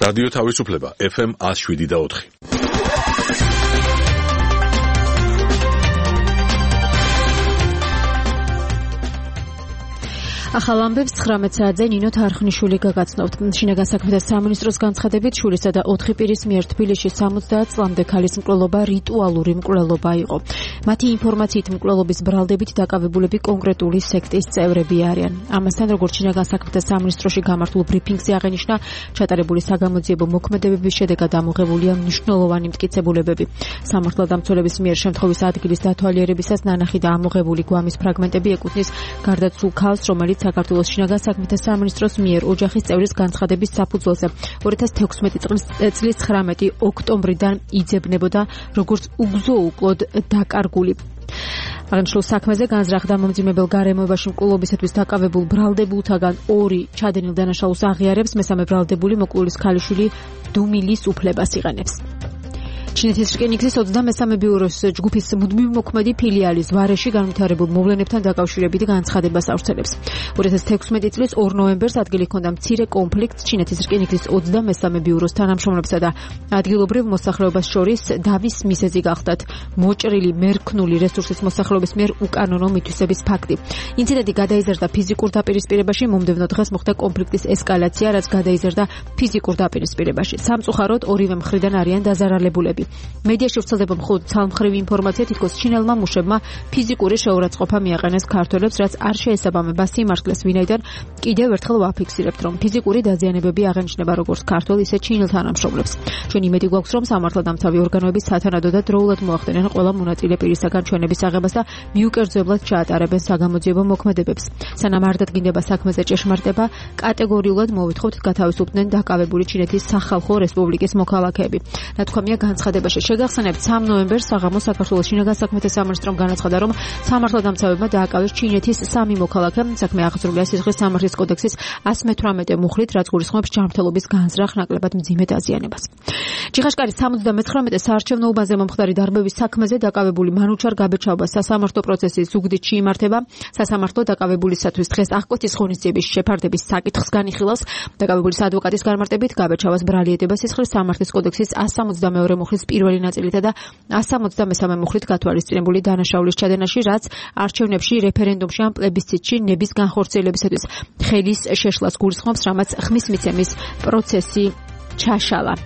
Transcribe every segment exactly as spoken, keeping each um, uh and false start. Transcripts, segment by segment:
რადიო თავისუფლება ეფ ემ one oh seven და four. ახალ ამბებს ცხრამეტ საათზე ნინო თარხნიშვილი გაგაცნობთ. შინაგან საქმეთა სამინისტროს განცხადებით შვილისა და ოთხი პირის მიერ თბილისში სამოცდაათ წლამდე ქალის მკვლელობა რიტუალური მკვლელობა იყო. მათი ინფორმაციით მკვლელობის ბრალდებით დაკავებულები კონკრეტული სექტის წევრები არიან. ამასთან როგორც შინაგან საქმეთა სამინისტროში გამართულ ბრიფინგზე აღენიშნა, ჩატარებული საგამოძიებო მოქმედებების შედეგად ამოღებულია მნიშვნელოვანი მტკიცებულებები. სამართალდამცველების მიერ შემთხვევის ადგილის დათვალიერებისას ნანახი და ამოღებული გვამის ფრაგმენტები ეკუთვნის გარდაცულ ქალს, რომელიც საქართველოს შინაგან საქმეთა სამინისტროს მიერ ოჯახის წევრის განცხადების საფუძველზე two thousand teksmeti წლის ცხრამეტი ოქტომბრიდან იძებნებოდა როგორც უგზო-უკლოდ დაკარგული. აღნიშნულ საქმეზე განზრახდა მომძიმებელ გარემოებაში მკვლელობისათვის დაკავებულ ბრალდებულთაგან ორი ჩადენილ დანაშაულს აღიარებს, მესამე ბრალდებული მოკვლის ქალიშვილი დუმილის უფლებას იყენებს. ჩინეთის რკინიგზის ოცდამესამე ბიუროს ჯგუფის მუდმივი მოქმედი ფილიალის ვარეში განვითარებულ მოვლენებთან დაკავშირებით განცხადებას ავრცელებს. two thousand teksmeti წლის ორ ნოემბერს ადგილი ჰქონდა მცირე კონფლიქტს ჩინეთის რკინიგზის ოცდამესამე ბიუროს თანამშრომლებსა და ადგილობრივ მოსახლეობას შორის დავის მიზეზი გახდათ მოჭრილი მერქნული რესურსის მოსახლეობის მიერ უკანონო მითვისების ფაქტი. ინციდენტი გადაიზარდა ფიზიკურ დაპირისპირებაში, მომდევნო დღეს მოხდა კონფლიქტის ესკალაცია, რაც გადაიზარდა ფიზიკურ დაპირისპირებაში. სამწუხაროდ ორივე მხრიდან არიან დაზარალებულები. მედიაში ვრცელდება მხოლოდ ცალმხრივი ინფორმაცია, თითქოს ჩინელმა მუშებმა ფიზიკური შეურაცხყოფა მიაყენეს ქართველებს, რაც არ შეესაბამება სიმართლეს, ვინაიდან კიდევ ერთხელ ვაფიქსირებთ, რომ ფიზიკური დაზიანებები აღენიშნება როგორც ქართველ, ისე ჩინელ თანამშრომლებს. ჩვენ იმედი გვაქვს, რომ სამართალდამცავი ორგანოები სათანადო და დროულად მოახდენენ ყველა მონაწილე პირისაგან ჩვენების აღებას და მიუკერძოებლად ჩაატარებენ საგამოძიებო მოქმედებებს. სანამ არ დადგინდება საქმეზე ჭეშმარიტება, კატეგორიულად მოვითხოვთ გათავისუფლდნენ დაკავებული ჩინეთის სახალხო რესპუბლიკის მოქალაქეები. ნათქვამია განცხადებაში. შეგახსენებთ, სამ ნოემბერს საღამოს საქართველოს შინაგან საქმეთა სამინისტრომ განაცხადა, რომ სამართალდამცავებმა დააკავეს ჩინეთის სამი მოქალაქე. საქმე აღძრულია სისხლის სამართლის კოდექსის one eighty-eight მუხლით, რაც გულისხმობს ჯანმრთელობის განზრახ ნაკლებად მძიმე დაზიანებას. ჩიხაშკარის სამოცდამეცხრამეტე საარჩევნო უბანზე მომხდარი დარბევის საქმეზე დაკავებული მანუჩარ გაბეჩაობა სასამართლო პროცესის ზუგდიდში იმართება. სასამართლო დაკავებულისათვის დღეს აღკვეთის ღონისძიების შეფარდების საკითხს განიხილავს. დაკავებულის ადვოკატის განმარტებით გაბეჩავას ბრალი ეტება სისხლის სამართლის კოდექსის one seventy-two მუხლის პირველი ნაწილითა და one seventy-three მუხლით გათვალისწინებული დანაშაულის ჩადენაში, რაც არჩევნებში, რეფერენდუმში ან პლებისციტში ნების განხორციელებისათვის ხელის შეშლას გულისხმობს, რამაც ხმის მიცემის პროცესი ჩაშალა.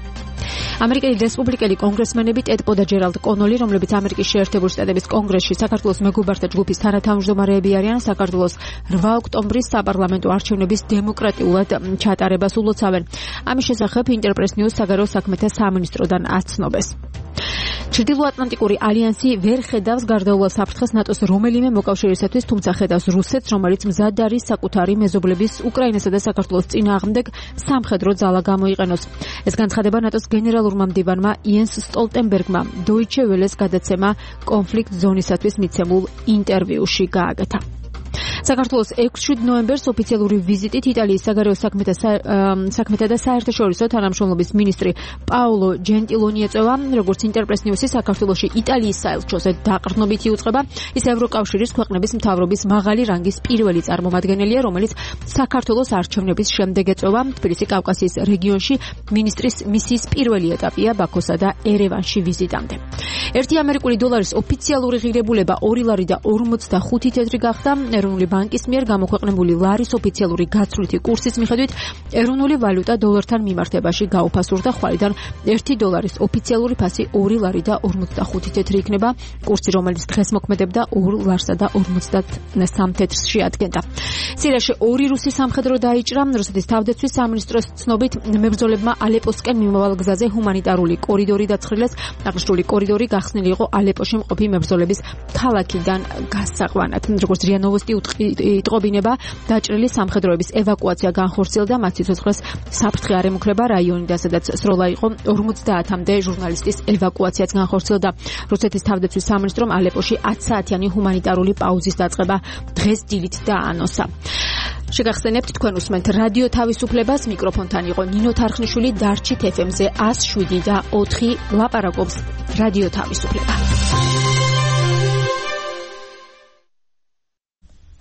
ამერიკელი რესპუბლიკელი კონგრესმენები ტედ პო და ჯერალდ კონოლი, რომლებიც ამერიკის შეერთებული შტატების კონგრესში საქართველოს მეგობართა ჯგუფის თანათავმჯდომარეები არიან, საქართველოს რვა ოქტომბრის საპარლამენტო არჩევნების დემოკრატიულად ჩატარებას ულოცავენ. ამის შესახებ ინტერპრეს ნიუს საგარეო საქმეთა სამინისტროდან აცნობეს. ჩრდილოატლანტიკური ალიანსი ვერ ხედავს გარდაუვალ საფრთხეს ნატოს რომელიმე მოკავშირისათვის, თუმცა ხედავს რუსეთს, რომელიც მზად არის საკუთარი მეზობლების უკრაინასა და საქართველოს წინააღმდეგ სამხედრო ძალა გამოიყენოს. ეს განცხადება ნატოს გენერალურმა მდივანმა იენს სტოლტენბერგმა დოიჩე ველეს გადაცემა კონფლიქტ ზონისათვის მიცემულ ინტერვიუში გააკეთა. საქართველოს ექვსი ნოემბერს ოფიციალური ვიზიტით იტალიის საგარეო საქმეთა საქმეთა და საერთაშორისო თანამშრომლობის მინისტრი პაოლო ჯენტილონი ეწევა. როგორც ინტერპრეს ნიუსი, საქართველოში იტალიის საელჩოზე დაყრდნობით იუწყება. ის ევროკავშირის ქვეყნების მთავრობის მაღალი რანგის პირველი წარმომადგენელია, რომელიც საქართველოს არჩევნების შემდეგ ეწევა. თბილისი კავკასიის რეგიონში მინისტრის მისიის პირველი ეტაპია ბაქოსა და ერევანში ვიზიტამდე. ერთი ამერიკული დოლარის ოფიციალური ღირებულება ორი ლარი და ორმოცდახუთი თეთრი გახდა. ეროვნული ბანკის მიერ გამოქვეყნებული ლარის ოფიციალური გაცვლითი კურსის მიხედვით ეროვნული ვალუტა დოლართან მიმართებაში გაუფასურდა. ხვალიდან ერთი დოლარის ოფიციალური ფასი ორი ლარი და ორმოცდახუთი თეთრი იქნება. კურსი, რომელიც დღეს მოქმედებდა ორ ლარსა და ორმოცდასამ თეთრში ადგენდა. სირიაში ორი რუსი სამხედრო დაიჭრა. რუსეთის თავდაცვის სამინისტროს ცნობით, მებრძოლებმა ალეპოსკენ მიმავალ გზაზე ჰუმანიტარული კორიდორი დაცხრილეს. აღნიშნული კორიდორი გახსნილი იყო ალეპოში მყოფი მებრძოლების ქალაქიდან გასაყვანად. როგორც რია ნოვოსტი იტყობინება, დაჭრილი სამხედროების ევაკუაცია განხორციელდა, მათ სიცოცხლეს საფრთხე არ ემუქრება რაიონიდან, სადაც სროლა იყო ორმოცდაათამდე ჟურნალისტის ევაკუაციაც განხორციელდა. რუსეთის თავდაცვის სამინისტრომ ალეპოში ათი საათიანი ჰუმანიტარული პაუზის დაწყება დღეს დილით დაანონსა. შეგახსენებთ, თქვენ უსმენთ რადიო თავისუფლებას, მიკროფონთან იყო ნინო თარხნიშვილი, დარჩით ეფ ემ-ზე one oh seven და four ლაპარაკობს რადიო თავისუფლება.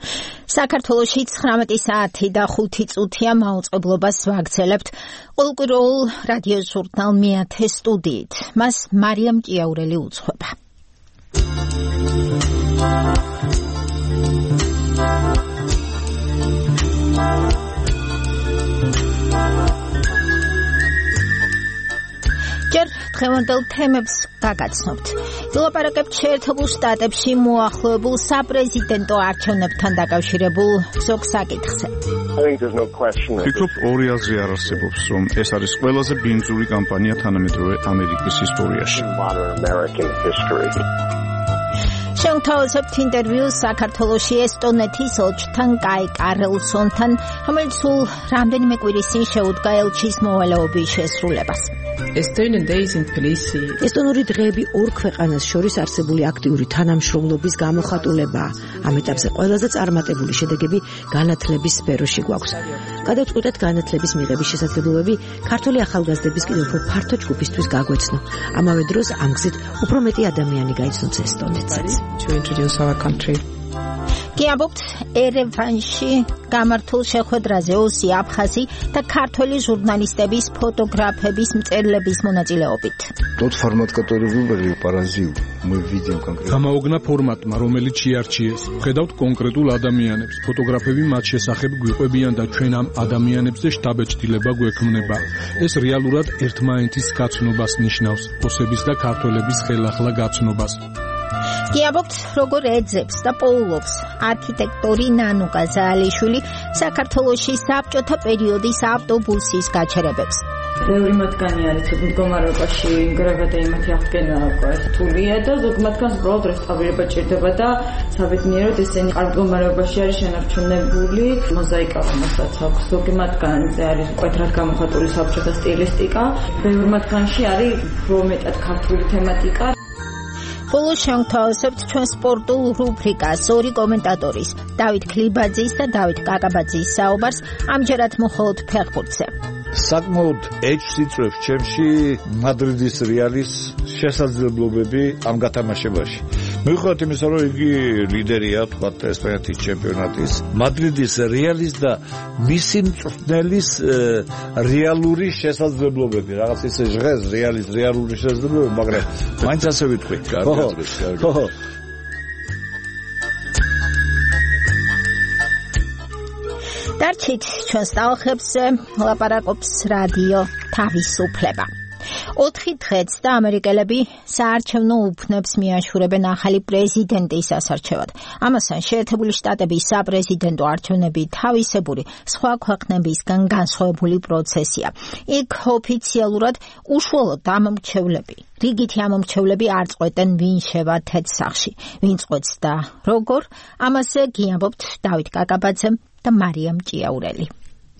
საქართველოში ცხრამეტი საათი და ხუთი წუთია მაუწყებლობას ვაგრძელებთ ყოველკვირეულ რადიო ჟურნალ მეათე სტუდიით. მას მარიამ ჭიაურელი უძღვება. ჯერ დღევანდელ თემებს გაგაცნობთ. ვილაპარაკებთ შეერთებულ შტატებში მოახლოებულ საპრეზიდენტო არჩევნებთან დაკავშირებულ ზოგ საკითხზე. ვფიქრობ, ორი აზრი არ არსებობს, რომ ეს არის ყველაზე ბინძური კამპანია თანამედროვე ამერიკის ისტორიაში. შევთავაზებთ ინტერვიუს საქართველოში ესტონეთის ელჩთან კაი კარლსონთან, რომელიც სულ რამდენიმე კვირის წინ შეუდგა ელჩის მოვალეობის შესრულებას. ესტონური დღეები ორ ქვეყანას შორის არსებული აქტიური თანამშრომლობის გამოხატულებაა. ამ ეტაპზე ყველაზე წარმატებული შედეგები განათლების სფეროში გვაქვს. გადავწყვიტეთ განათლების მიღების შესაძლებლობები ქართული ახალგაზრდების კიდევ უფრო ფართო ჯგუფისთვის გაგვეცნო. ამავე დროს ამ გზით უფრო მეტი ადამიანი გაიცნოთ ესტონეთსაც. გიამბობთ ერევანში გამართულ შეხვედრაზე ოსი აფხაზი და ქართველი ჟურნალისტების, фотографების, მწერლების მონაწილეობით. Тот формат, который выбрали, поразил. Мы видим конкретно. გამაოგნა ფორმატმა, რომელიც შეარჩიეს. ხედავთ კონკრეტულ ადამიანებს. ფოტოგრაფები მათ შესახებ გვიყვებიან და ჩვენ ამ ადამიანებზე შთაბეჭდილება გვექმნება. ეს რეალურად ერთმანეთის გაცნობას ნიშნავს, ოსების და ქართველების ხელახლა გაცნობას. გიამბობთ, როგორ ეძებს და პოულობს არქიტექტორი ნანუკა ზაალიშვილი საქართველოში საბჭოთა პერიოდის ავტობუსის გაჩერებებს. ბევრი მათგანი არის მდგომარეობაში, იმგრავა და იმათი აღდგენა რთულია და ზოგ მათგანს უბრალოდ რესტავრირება ჭირდება და საბედნიეროდ ესენი არ მდგომარეობაში არის შენარჩუნებული მოზაიკა, რომელსაც აქვს. ზოგი მათგანზე არის მკვეთრად გამოხატული საბჭოთა სტილისტიკა, ბევრი მათგანში არის უფრო მეტად ქართული თემატიკა. ხოლო შევთავაზებთ ჩვენ სპორტულ რუბრიკას ორი კომენტატორის, დავით ქლიბაძის და დავით კაკაბაძის საუბარს, ამჯერად მხოლოდ ფეხბურთზე. საკმაოდ ეჭვს იწვევს ჩემში მადრიდის რეალის შესაძლებლობები ამ გათამაშებაში. მიუხედავად იმისა, რომ იგი ლიდერია თქვათ ესპანეთის ჩემპიონატის, მადრიდის რეალის და მისი მწვრთნელის რეალური შესაძლებლობები, რაღაც ისე ჟღერს რეალის რეალური შესაძლებლობები, მაგრამ მაინც ასე ვიტყვი. ხო. დარჩით ჩვენს ტალღებზე ლაპარაკობს რადიო თავისუფლება. ოთხი დღეც და ამერიკელები საარჩევნო უფლებს მიაშურებენ ახალი პრეზიდენტის ასარჩევად. ამასთან შეერთებული შტატების საპრეზიდენტო არჩევნები თავისებური სხვა ქვეყნებისგან განსხვავებული პროცესია. იქ ოფიციალურად უშუალოდ ამომრჩევლები, რიგითი ამომრჩევლები არ წყვეტენ ვინ შევა თეთრ-სახლში, ვინ წყვეტს და როგორ, ამაზე გიამბობთ დავით კაკაბაძე და მარიამ ჭიაურელი.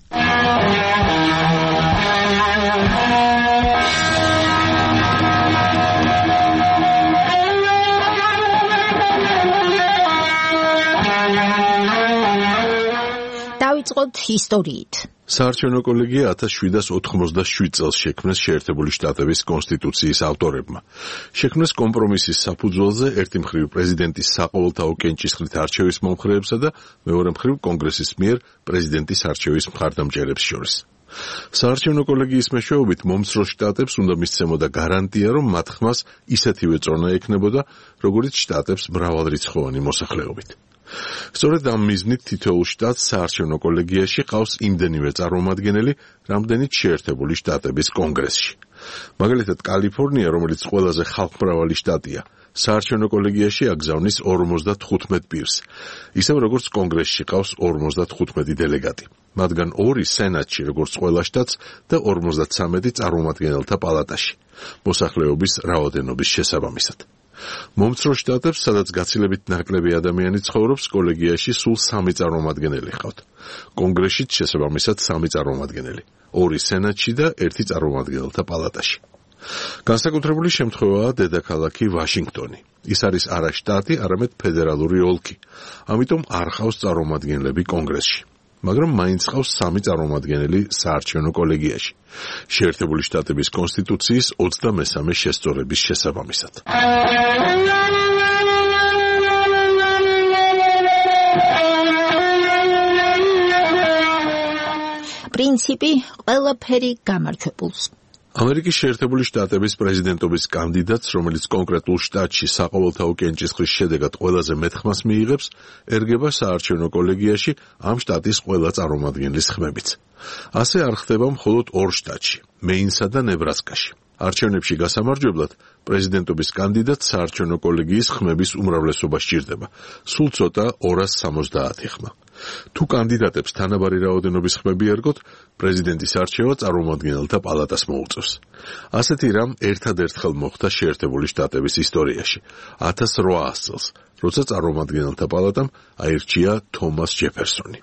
დავიწყოთ ისტორიით. საარჩევნო კოლეგია ათას შვიდას ოთხმოცდაშვიდ წელს შექმნეს შეერთებული შტატების კონსტიტუციის ავტორებმა. შექმნეს კომპრომისის საფუძველზე ერთი მხრივ პრეზიდენტის საყოველთაო კენჭისყრით არჩევის მომხრეებსა და მეორე მხრივ კონგრესის მიერ პრეზიდენტის არჩევის მხარდამჭერებს შორის. საარჩევნო კოლეგიის მეშვეობით მომცრო შტატებს უნდა მისცემოდა გარანტია, რომ მათ ხმას ისეთივე წონა ექნებოდა, როგორც შტატებს მრავალრიცხოვანი მოსახლეობით. სწორედ ამ მიზნით თითოეულ შტატს საარჩევნო კოლეგიაში ყავს იმდენივე წარმომადგენელი, რამდენიც შეერთებული შტატების კონგრესში. მაგალითად, კალიფორნია, რომელიც ყველაზე ხალხმრავალი შტატია, საარჩევნო კოლეგიაში აგზავნის ორმოცდათხუთმეტ პირს, ისევ როგორც კონგრესში ყავს ორმოცდათხუთმეტი დელეგატი. მათგან ორი სენატში, როგორც ყველა შტატს და ორმოცდათვრამეტი წარმომადგენელთა პალატაში, მოსახლეობის რაოდენობის შესაბამისად. მომცრო შტატებს, სადაც გაცილებით ნაკლები ადამიანი ცხოვრობს, კოლეგიაში სულ სამი წარმომადგენელი ჰყავთ. კონგრესშიც შესაბამისად სამი წარმომადგენელი, ორი სენატში და ერთი წარმომადგენელთა პალატაში. განსაკუთრებული შემთხვევაა დედაქალაქი ვაშინგტონი. ის არის არა შტატი, არამედ ფედერალური ოლქი. ამიტომ არ ჰყავს წარმომადგენლები კონგრესში. მაგრამ მაინც ყავს სამი წარმომადგენელი საარჩევნო კოლეგიაში. შეერთებული შტატების კონსტიტუციის ოცდამესამე შესწორების შესაბამისად. პრინციპი ყველაფერი გამარჯვებულს. ამერიკის შეერთებული შტატების პრეზიდენტობის კანდიდატს, რომელიც კონკრეტულ შტატში საყოველთაო კენჭისყრის შედეგად ყველაზე მეტ ხმას მიიღებს, ერგება საარჩევნო კოლეგიაში ამ შტატის ყველა წარმომადგენლის ხმებით. ასე არ ხდება მხოლოდ ორ შტატში, მეინსა და ნებრასკაში. არჩევნებში გასამარჯვებლად პრეზიდენტობის კანდიდატს საარჩევნო კოლეგიის ხმების უმრავლესობა სჭირდება, სულ ცოტა ორას სამოცდაათი ხმა. თუ კანდიდატებს თანაბარი რაოდენობის ხმები ერგოთ, პრეზიდენტის არჩევა წარმომადგენელთა პალატას მოუწევს. ასეთი რამ ერთადერთხელ მოხდა შეერთებული შტატების ისტორიაში, ათას რვაას წელს, როცა წარმომადგენელთა პალატამ აირჩია თომას ჯეფერსონი.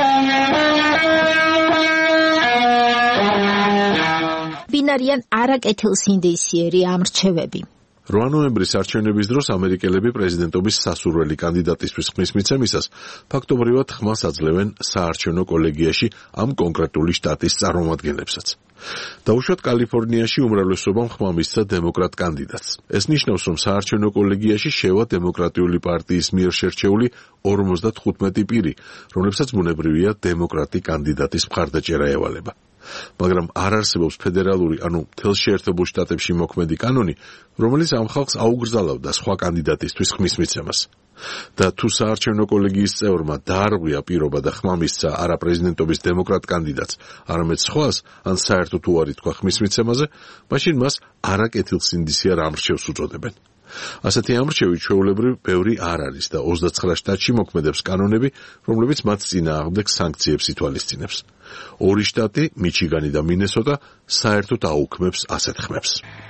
ბინარიან არაკეთილსინდისიერი ამრჩევები. რვა ნოემბრის არჩევნების დროს ამერიკელები პრეზიდენტობის სასურველი კანდიდატისთვის ხმის მიცემისას ფაქტობრივად ხმას აძლევენ საარჩევნო კოლეგიაში ამ კონკრეტული შტატის წარმომადგენლებსაც. დაუშვათ კალიფორნიაში უმრავლესობამ ხმა მისცა დემოკრატ კანდიდატს. ეს ნიშნავს, რომ საარჩევნო კოლეგიაში შევა დემოკრატიული პარტიის მიერ შერჩეული ორმოცდათხუთმეტი პირი, რომლებსაც ბუნებრივია დემოკრატი კანდიდატის მხარდაჭერა ევალება. მაგრამ არ არსებობს ფედერალური, ანუ მთელ შეერთებულ შტატებში მოქმედი კანონი, რომელიც ამ ხალხს აუგრძალავდა სხვა კანდიდატისთვის ხმის მიცემას. და თუ საარჩევნო კოლეგიის წევრმა დაარღვია პირობა და ხმა მისცა არა პრეზიდენტობის დემოკრატ კანდიდატს, არამედ სხვას, ან საერთოდ უარი თქვა ხმის მიცემაზე, მაშინ მას არაკეთილსინდისიერ ამრჩევს უწოდებენ. ასეთი ამრჩევი ჩვეულებრივ ბევრი არ არის და ოცდაცხრა შტატში მოქმედებს კანონები, რომლებიც მათ წინააღმდეგ სანქციებს ითვალისწინებს. ორი შტატი, მიჩიგანი და მინესოტა, საერთოდ აუქმებს ასეთ ხმებს.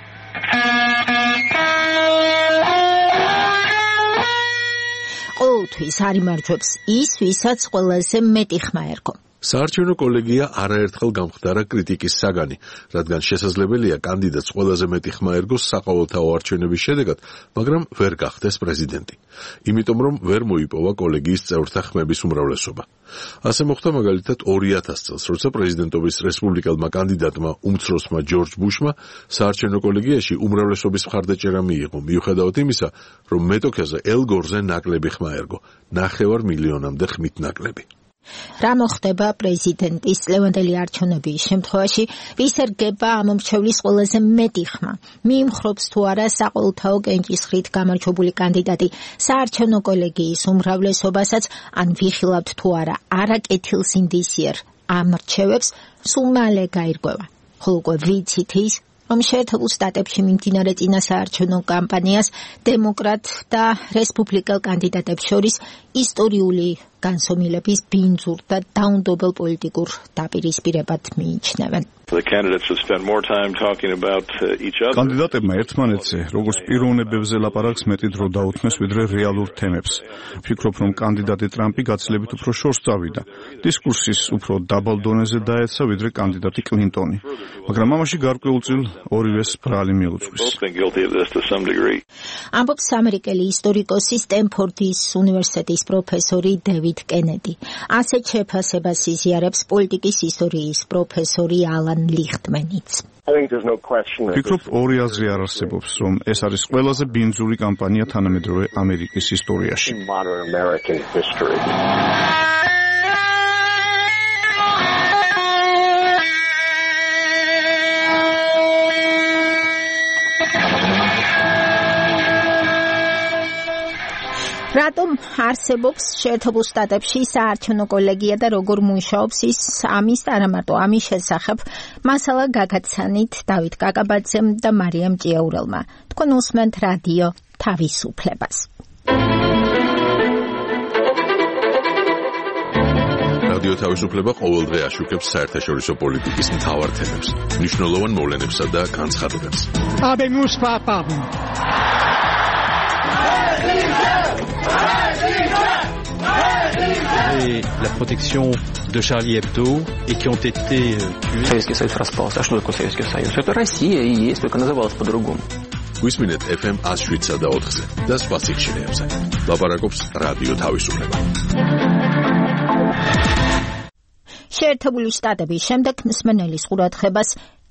ყოველთვის არიმარჯვებს ის, ვისაც ყველაზე მეტი ხმა ერგო. საარჩევნო კოლეგია არაერთხელ გამხდარა კრიტიკის საგანი, რადგან შესაძლებელია კანდიდატს ყველაზე მეტი ხმა ერგოს საყოველთაო არჩევნების შედეგად, მაგრამ ვერ გახდეს პრეზიდენტი. იმიტომ რომ ვერ მოიპოვა კოლეგიის წევრთა ხმების უმრავლესობა. ასე მოხდა მაგალითად ორი ათას წელს, როცა პრეზიდენტობის რესპუბლიკელმა კანდიდატმა უმცროსმა ჯორჯ ბუშმა საარჩევნო კოლეგიაში უმრავლესობის მხარდაჭერა მიიღო, მიუხედავად იმისა, რომ მეტოქეზე ელ გორზე ნაკლები ხმა ერგო, ნახევარ მილიონამდე ხმით ნაკლები. რა მოხდება პრეზიდენტის წლევანდელი არჩევნების შემთხვევაში, ვის ერგება ამ მრჩევლის ყველაზე მეტი ხმა? მიიმხრობს თუ არა საყოველთაო კენჭისყრით გამარჯვებული კანდიდატი საარჩევნო კოლეგიის უმრავლესობასაც, ან ვიხილავთ თუ არა არაკეთილსინდისიერ ამრჩევებს, სულ მალე გაირკვევა. ხოლო უკვე ვიცით ის, რომ შეერთებულ შტატებში მიმდინარე წინასაარჩევნო კამპანიას დემოკრატ და რესპუბლიკელ კანდიდატებს შორის ისტორიული განსომილების ბინძურ და დაუნდობელ პოლიტიკურ დაპირისპირებად მიიჩნევენ. კანდიდატებმა ერთმანეთზე როგორც პიროვნებებზე ლაპარაკს მეტი დრო დაუთმეს, ვიდრე რეალურ თემებს. ვფიქრობ, რომ კანდიდატი ტრამპი გაცილებით უფრო შორს წავიდა. დისკურსის უფრო დაბალ დონეზე დაეცა, ვიდრე კანდიდატი კლინტონი. მაგრამ ამაში გარკვეულწილ ორივეს ბრალი მიუძღვის. ამბობს ამერიკელი ისტორიკოსი სტენფორდის უნივერსიტეტის პროფესორი დევიდ კენედი. ასეთ შეფასებას იზიარებს პოლიტიკის ისტორიის პროფესორი ალან ლიხტმენიც. ვფიქრობ, ორი აზრი არ არსებობს, რომ ეს არის ყველაზე ბინძური კამპანია თანამედროვე ამერიკის ისტორიაში. რატომ არსებობს შეერთებულ შტატებში საარჩევნო კოლეგია და როგორ მუშაობს ის, ამის და არა მარტო ამის შესახებ მასალა გაგაცანით დავით კაკაბაძემ და მარიამ ჭიაურელმა. თქვენ უსმენთ რადიო თავისუფლებას. რადიო თავისუფლება ყოველდღე აშუქებს საერთაშორისო პოლიტიკის მთავარ თემებს, მნიშვნელოვან მოვლენებსა და განცხადებებს. Habemos papado. Et la protection de Charlie Hebdo et qui ont été tués. Советский Союз распался. А что такое Советский Союз? Это Россия и есть, только называлась по-другому. Გვისმინეთ эф эм one oh seven და ოთხზე და სხვა სიხშირეებზე. ლაპარაკობს რადიო თავისუფლება. შეერთებული შტატების შემდეგ მსმენელის ყურადღებას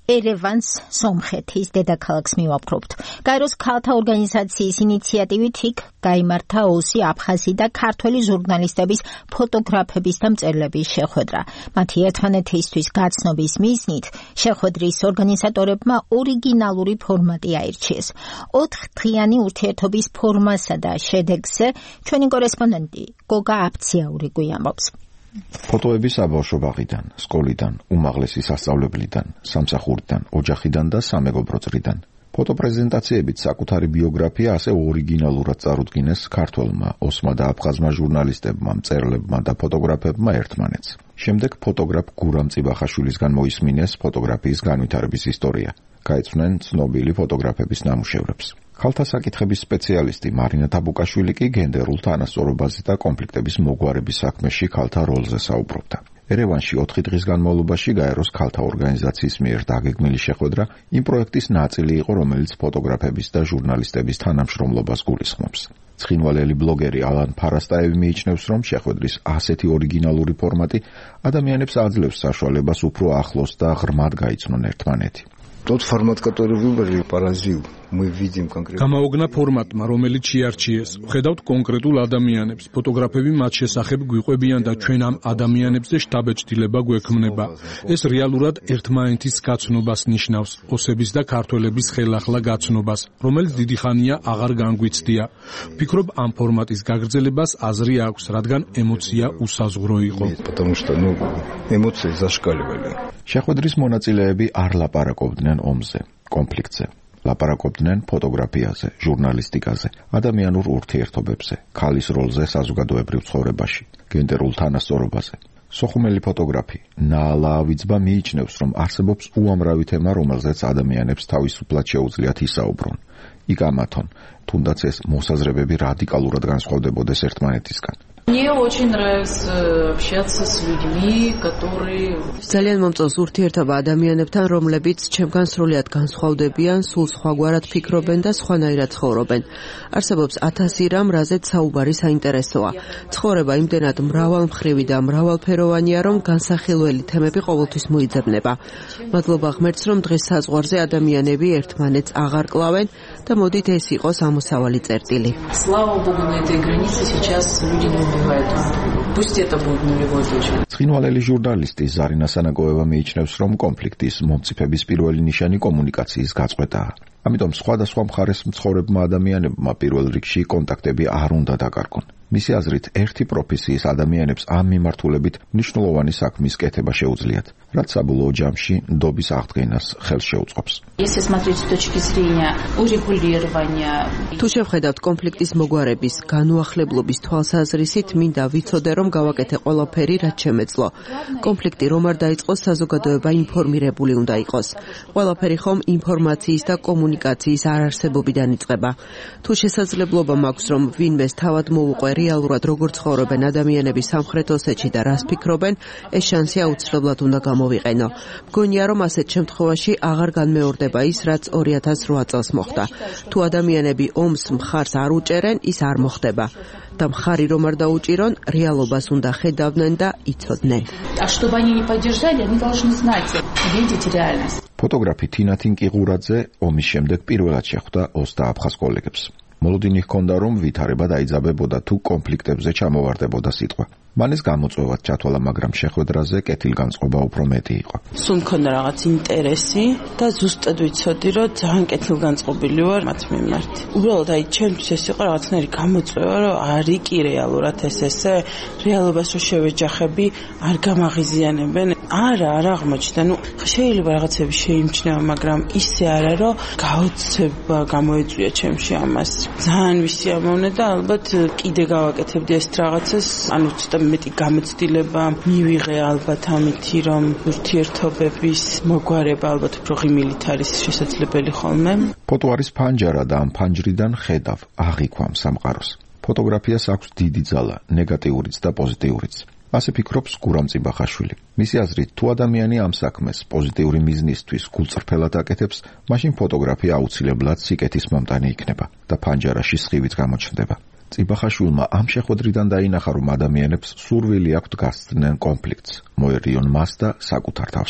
ერევანს სომხეთის დედაქალაქს მივაფრობთ. გაეროს ქალთა ორგანიზაციის ინიციატივით იქ გაიმართა ოსი აფხაზი და ქართველი ჟურნალისტების ფოტოგრაფების და მწერლების შეხვედრა. მათი ერთმანეთისთვის გაცნობის მიზნით შეხვედრის ორგანიზატორებმა ორიგინალური ფორმატი აირჩიეს. ოთხდღიანი ურთიერთობის ფორმასა და შედეგზე ჩვენი კორესპონდენტი გოგა აფციაური გვიამბობს. ფოტოები საბავშვო ბაღიდან, სკოლიდან, უმაღლესი სასწავლებლიდან, სამსახურიდან, ოჯახიდან და სამეგობრო წრიდან. ფოტოპრეზენტაციებით საკუთარი ბიოგრაფია ასე ორიგინალურად წარუდგინეს ქართველმა, ოსმა და აფხაზმა ჟურნალისტებმა, მწერლებმა და ფოტოგრაფებმა ერთმანეთს. შემდეგ ფოტოგრაფ გურამ წიბახაშვილისგან მოისმინეს ფოტოგრაფიის განვითარების ისტორია. გაეცნენ ცნობილი ფოტოგრაფების ნამუშევრებს. ქალთა საკითხების სპეციალისტი მარინა თაბუკაშვილი კი გენდერულ თანასწორობაზე და კონფლიქტების მოგვარების საქმეში ქალთა როლზე საუბრობდა. ერევანში ოთხი დღის განმავლობაში გაეროს ქალთა ორგანიზაციის მიერ დაგეგმილი შეხვედრა იმ პროექტის ნაწილი იყო, რომელიც ფოტოგრაფების და ჟურნალისტების თანამშრომლობას გულისხმობს. ცხინვალელი ბლოგერი ალან ფარასტაევი მიიჩნევს, რომ შეხვედრის ასეთი ორიგინალური ფორმატი ადამიანებს აძლევს საშუალებას უფრო ახლოს და ღრმად გაიცნონ ერთმანეთი. Тот формат, который выбрали, поразил. Мы видим конкретно. გამაოგნა ფორმატმა, რომელიც შეარჩიეს. ვხედავთ კონკრეტულ ადამიანებს. ფოტოგრაფები მათ შესახებ გვიყვებიან და ჩვენ ამ ადამიანებზე შთაბეჭდილება გვექმნება. ეს რეალურად ერთმანეთის გაცნობას ნიშნავს, ოსების და ქართველების ხელახლა გაცნობას, რომელიც დიდი ხანია აღარ განგვიცდია. ვფიქრობ, ამ ფორმატის გაგრძელებას აზრი აქვს, რადგან ემოცია უსაზღვრო იყო. Потому что, ну, эмоции зашкаливали. შეხვედრის მონაწილეები არ ლაპარაკობდნენ ომზე, კონფლიქტზე. ლაპარაკობდნენ ფოტოგრაფიაზე, ჟურნალისტიკაზე, ადამიანურ ურთიერთობებზე, ქალის როლზე საზოგადოებრივ ცხოვრებაში, გენდერულ თანასწორობაზე. სოხუმელი ფოტოგრაფი ნაალა ავიძბა მიიჩნევს, რომ არსებობს უამრავი თემა, რომელზეც ადამიანებს თავისუფლად შეუძლიათ ისაუბრონ. იგამათონ, თუნდაც ეს მოსაზრებები რადიკალურად განსხვავდებოდეს ერთმანეთისგან. Мне очень нравится общаться с людьми, которые ძალიან მომწონს ურთიერთობა ადამიანებთან, რომლებიც ჩემგან სრულიად განსხვავდებიან, სულ სხვაგვარად ფიქრობენ და სხვანაირად ცხოვრობენ. არსებობს ათასი რამ, რაზეც საუბარი საინტერესოა. ცხოვრება იმდენად მრავალმხრივი და მრავალფეროვანია, რომ განსახილველი თემები ყოველთვის მოიძებნება. მადლობა ღმერთს, რომ დღეს საზღვარზე ადამიანები ერთმანეთს აღარ კლავენ და მოდით ეს იყოს ამოსავალი წერტილი. Слава Богу, на этой границе сейчас люди не убивают. Пусть это будет нулевой случай. ცხინვალელი ჟურნალისტი ზარინა სანაკოევა მიიჩნევს, რომ კონფლიქტის მომწიფების პირველი ნიშანი კომუნიკაციის გაწყვეტაა. ამიტომ სხვადასხვა მხარეს მცხოვრებმა ადამიანებმა პირველ რიგში კონტაქტები არ უნდა დაკარგონ. მისი აზრით, ერთი პროფესიის ადამიანებს ამ მიმართულებით მნიშვნელოვანი საქმის კეთება შეუძლიათ, რაც საბოლოო ჯამში ნდობის აღდგენას ხელს შეუწყობს. Если смотреть с точки зрения урегулирования, თუ შევხედავთ კონფლიქტის მოგვარების განუახლებლობის თვალსაზრისით, მინდა ვიცოდე, რომ გავაკეთე ყველაფერი, რაც შემეძლო. კონფლიქტი რომ არ დაიწყოს, საზოგადოება ინფორმირებული უნდა იყოს. ყველაფერი ხომ ინფორმაციის და კომუნიკაციის არარსებობიდან იწყება. თუ შესაძლებლობა მაქვს, რომ ვინმეს თავად მოუყვე რეალურად როგორ ცხოვრობენ ადამიანები სამხრეთ ოსეთში და რას ფიქრობენ, ეს შანსი აუცილებლად უნდა გამოვიყენო. მგონია, რომ ასეთ შემთხვევაში აღარ განმეორდება ის, რაც ორი ათას რვა წელს მოხდა. თუ ადამიანები ომს მხარს არ უჭერენ, ის არ მოხდება. და მხარი რომ არ დაუჭირონ, რეალობას უნდა ხედავდნენ და იცოდნენ. А чтобы они не поддержали, они должны знать, видеть реальность. ფოტოგრაფი თინათინ კიღურაძე ომის შემდეგ პირველად შეხვდა ოს და აფხაზ კოლეგებს. მოლოდინი ჰქონდა, რომ ვითარება დაიძაბებოდა თუ კონფლიქტებზე ჩამოვარდებოდა სიტყვა. მან ეს გამოწვევად ჩათვალა, მაგრამ შეხვედრაზე კეთილგანწყობა უფრო მეტი იყო. სულ მქონდა რაღაც ინტერესი და ზუსტად ვიცოდი, რომ ძალიან კეთილგანწყობილი ვარ მათ მიმართ. უბრალოდ აი ჩემთვის ეს იყო რაღაცნაირი გამოწვევა, რომ არის კი რეალურად ეს ესე, რეალობას რო შევეჯახები, არ გამაღიზიანებენ. არა, არ აღმოჩნდა. ნუ შეიძლება რაღაცები შეიმჩნევა, მაგრამ ისე არა, რომ გაოცება გამოეწვია ჩემში ამას. ძალიან ვისიამოვნე და ალბათ კიდე გავაკეთებდი ეს რაღაცას, ანუ ცოტა მეტი გამოცდილება მივიღე ალბათ ამითი, რომ ურთიერთობების მოგვარება ალბათ უფრო ღიმილით არის შესაძლებელი ხოლმე. ფოტო არის ფანჯარა და ამ ფანჯრიდან ხედავ, აღიქვამ სამყაროს. ფოტოგრაფიას აქვს დიდი ძალა, ნეგატიურიც და პოზიტიურიც. ასე ფიქრობს გურამ წიბახაშვილი. მისი აზრით, თუ ადამიანი ამ საქმეს პოზიტიური მიზნისთვის გულწრფელად აკეთებს, მაშინ ფოტოგრაფია აუცილებლად სიკეთის მომტანი იქნება და ფანჯარაში სხივით გამოჩნდება. წიბახაშვილმა ამ შეხვედრიდან დაინახა, რომ ადამიანებს სურვილი აქვთ გასცდნენ კონფლიქტს, მოერიონ მას და საკუთარ თავსაც.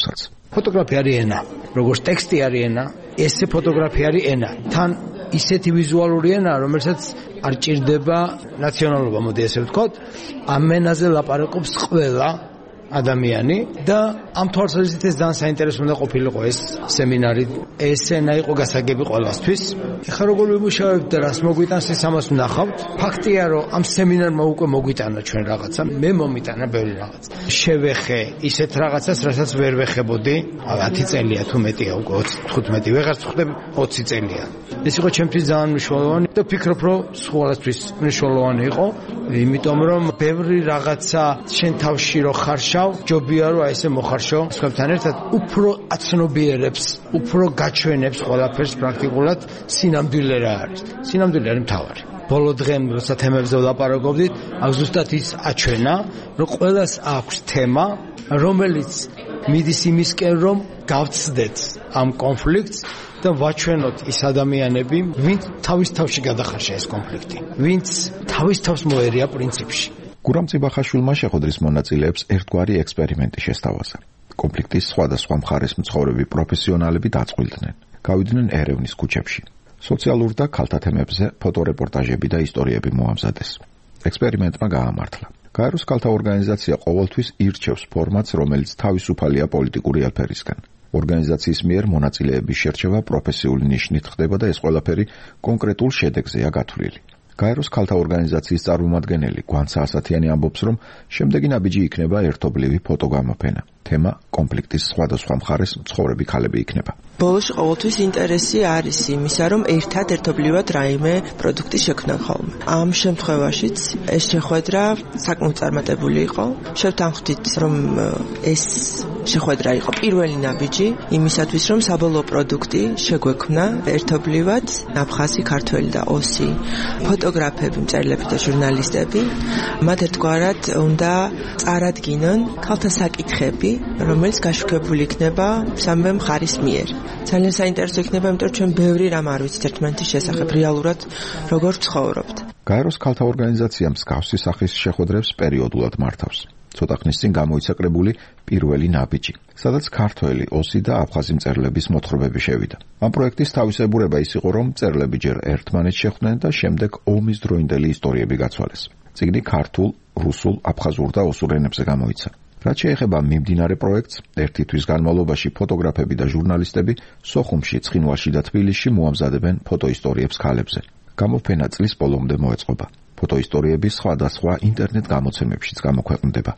ფოტოგრაფია არის ენა, როგორც ტექსტი არის ენა, ესე ფოტოგრაფია არის ენა. თან ისეთი ვიზუალური ენა, რომელსაც არ ჭირდება ნაციონალობა, მოდი ესე ვთქვათ, ამ ენაზე ლაპარაკობს ყველა ადამიანი და ამ თვალსაზრისით ეს ძალიან საინტერესო უნდა ყოფილიყო ეს სემინარი, ეს ენა იყო გასაგები ყველასთვის. ეხლა როგორ ვიმუშავებთ და რას მოგვიტანს ეს ამას ვნახავთ. ფაქტია, რომ ამ სემინარმა უკვე მოგვიტანა ჩვენ რაღაცა, მე მომიტანა ბევრი რაღაც. შევეხე ისეთ რაღაცას, რასაც ვერ ვეხებოდი, ათი წელია თუ მეტია უკვე ოცი-თხუთმეტი, ვეღარ ვხვდები ოცი წელია. ეს იყო ჩემთვის ძალიან მნიშვნელოვანი და ვფიქრობ, რომ სხვადასხვის მნიშვნელოვანი იყო, იმიტომ რომ ბევრი რაღაცა შენ თავში რო ხარშავ, ჯობია რომ აი ესე მოხარშო, სხვებთან ერთად უფრო აცნობიერებს, უფრო გაჩვენებს ყველაფერს პრაქტიკულად სინამდვილე რა არის. სინამდვილე არის მთავარი. ბოლო დღემ როცა თემებზე ვლაპარაკობდით, აქ ზუსტად ის აჩვენა, რომ ყველას აქვს თემა, რომელიც მიდის იმისკენ, რომ გავცდეთ ამ კონფლიქტს და ვაჩვენოთ ის ადამიანები, ვინც თავის თავში გადახარშა ეს კონფლიქტი, ვინც თავის თავს მოერია პრინციპში. გურამ წიბახაშვილმა შეხვედრის მონაწილეებს ერთგვარი ექსპერიმენტი შესთავაზა. კონფლიქტის სხვადასხვა მხარეს მცხოვრები პროფესიონალები დაწყვილდნენ. გავიდნენ ერევნის ქუჩებში. სოციალურ და ქალთა თემებზე ფოტორეპორტაჟები და ისტორიები მოამზადეს. ექსპერიმენტმა გაამართლა. გაეროს ქალთა ორგანიზაცია ყოველთვის ირჩევს ფორმატს, რომელიც თავისუფალია პოლიტიკური ელფერისგან. ორგანიზაციის მიერ მონაწილეების შერჩევა პროფესიული ნიშნით ხდება და ეს ყველაფერი კონკრეტულ შედეგზეა გათვლილი. გაეროს ქალთა ორგანიზაციის წარმომადგენელი გვანცა ასათიანი ამბობს, რომ შემდეგი ნაბიჯი იქნება ერთობლივი ფოტოგამოფენა. თემა კონფლიქტის სხვადასხვა მხარეს მცხოვრები ქალები იქნება. ბოლოში ყოველთვის ინტერესი არის იმისა, რომ ერთად ერთობლივად რაიმე პროდუქტი შექმნან ხოლმე. ამ შემთხვევაშიც ეს შეხვედრა საკმაოდ წარმატებული იყო. შევთანხმდით, რომ ეს შეხვედრა იყო პირველი ნაბიჯი იმისათვის, რომ საბოლოო პროდუქტი შეგვექმნა ერთობლივად აფხაზი, ქართველი და ოსი ფოტოგრაფები, მწერლები და ჟურნალისტები. მათ ერთგვარად უნდა წარადგინონ ქალთა საკითხები, რომელიც გაშუქებული იქნება სამივე მხარის მიერ. ძალიან საინტერესო იქნება, იმიტომ რომ ჩვენ ბევრი რამ არ ვიცით ერთმანეთის შესახებ, რეალურად როგორ ცხოვრობთ. გაეროს ქალთა ორგანიზაცია მსგავსი სახის შეხვედრებს პერიოდულად მართავს. ცოტა ხნის წინ გამოიცა კრებული პირველი ნაბიჯი, სადაც ქართველი, ოსი და აფხაზი მწერლების მოთხრობები შევიდა. ამ პროექტის თავისებურება ის იყო, რომ მწერლები ჯერ ერთმანეთს შეხვდნენ და შემდეგ ომის დროინდელი ისტორიები გაცვალეს. წიგნი ქართულ, რუსულ, აფხაზურ და ოსურ ენებზე გამოიცა. რაც შეეხება მიმდინარე პროექტს, ერთი თვის განმავლობაში ფოტოგრაფები და ჟურნალისტები სოხუმში, ცხინვალში და თბილისში მოამზადებენ ფოტოისტორიებს ქალებზე. გამოფენა წლის ბოლომდე მოეწყობა. ფოტოისტორიები სხვადასხვა ინტერნეტ გამოცემებშიც გამოქვეყნდება.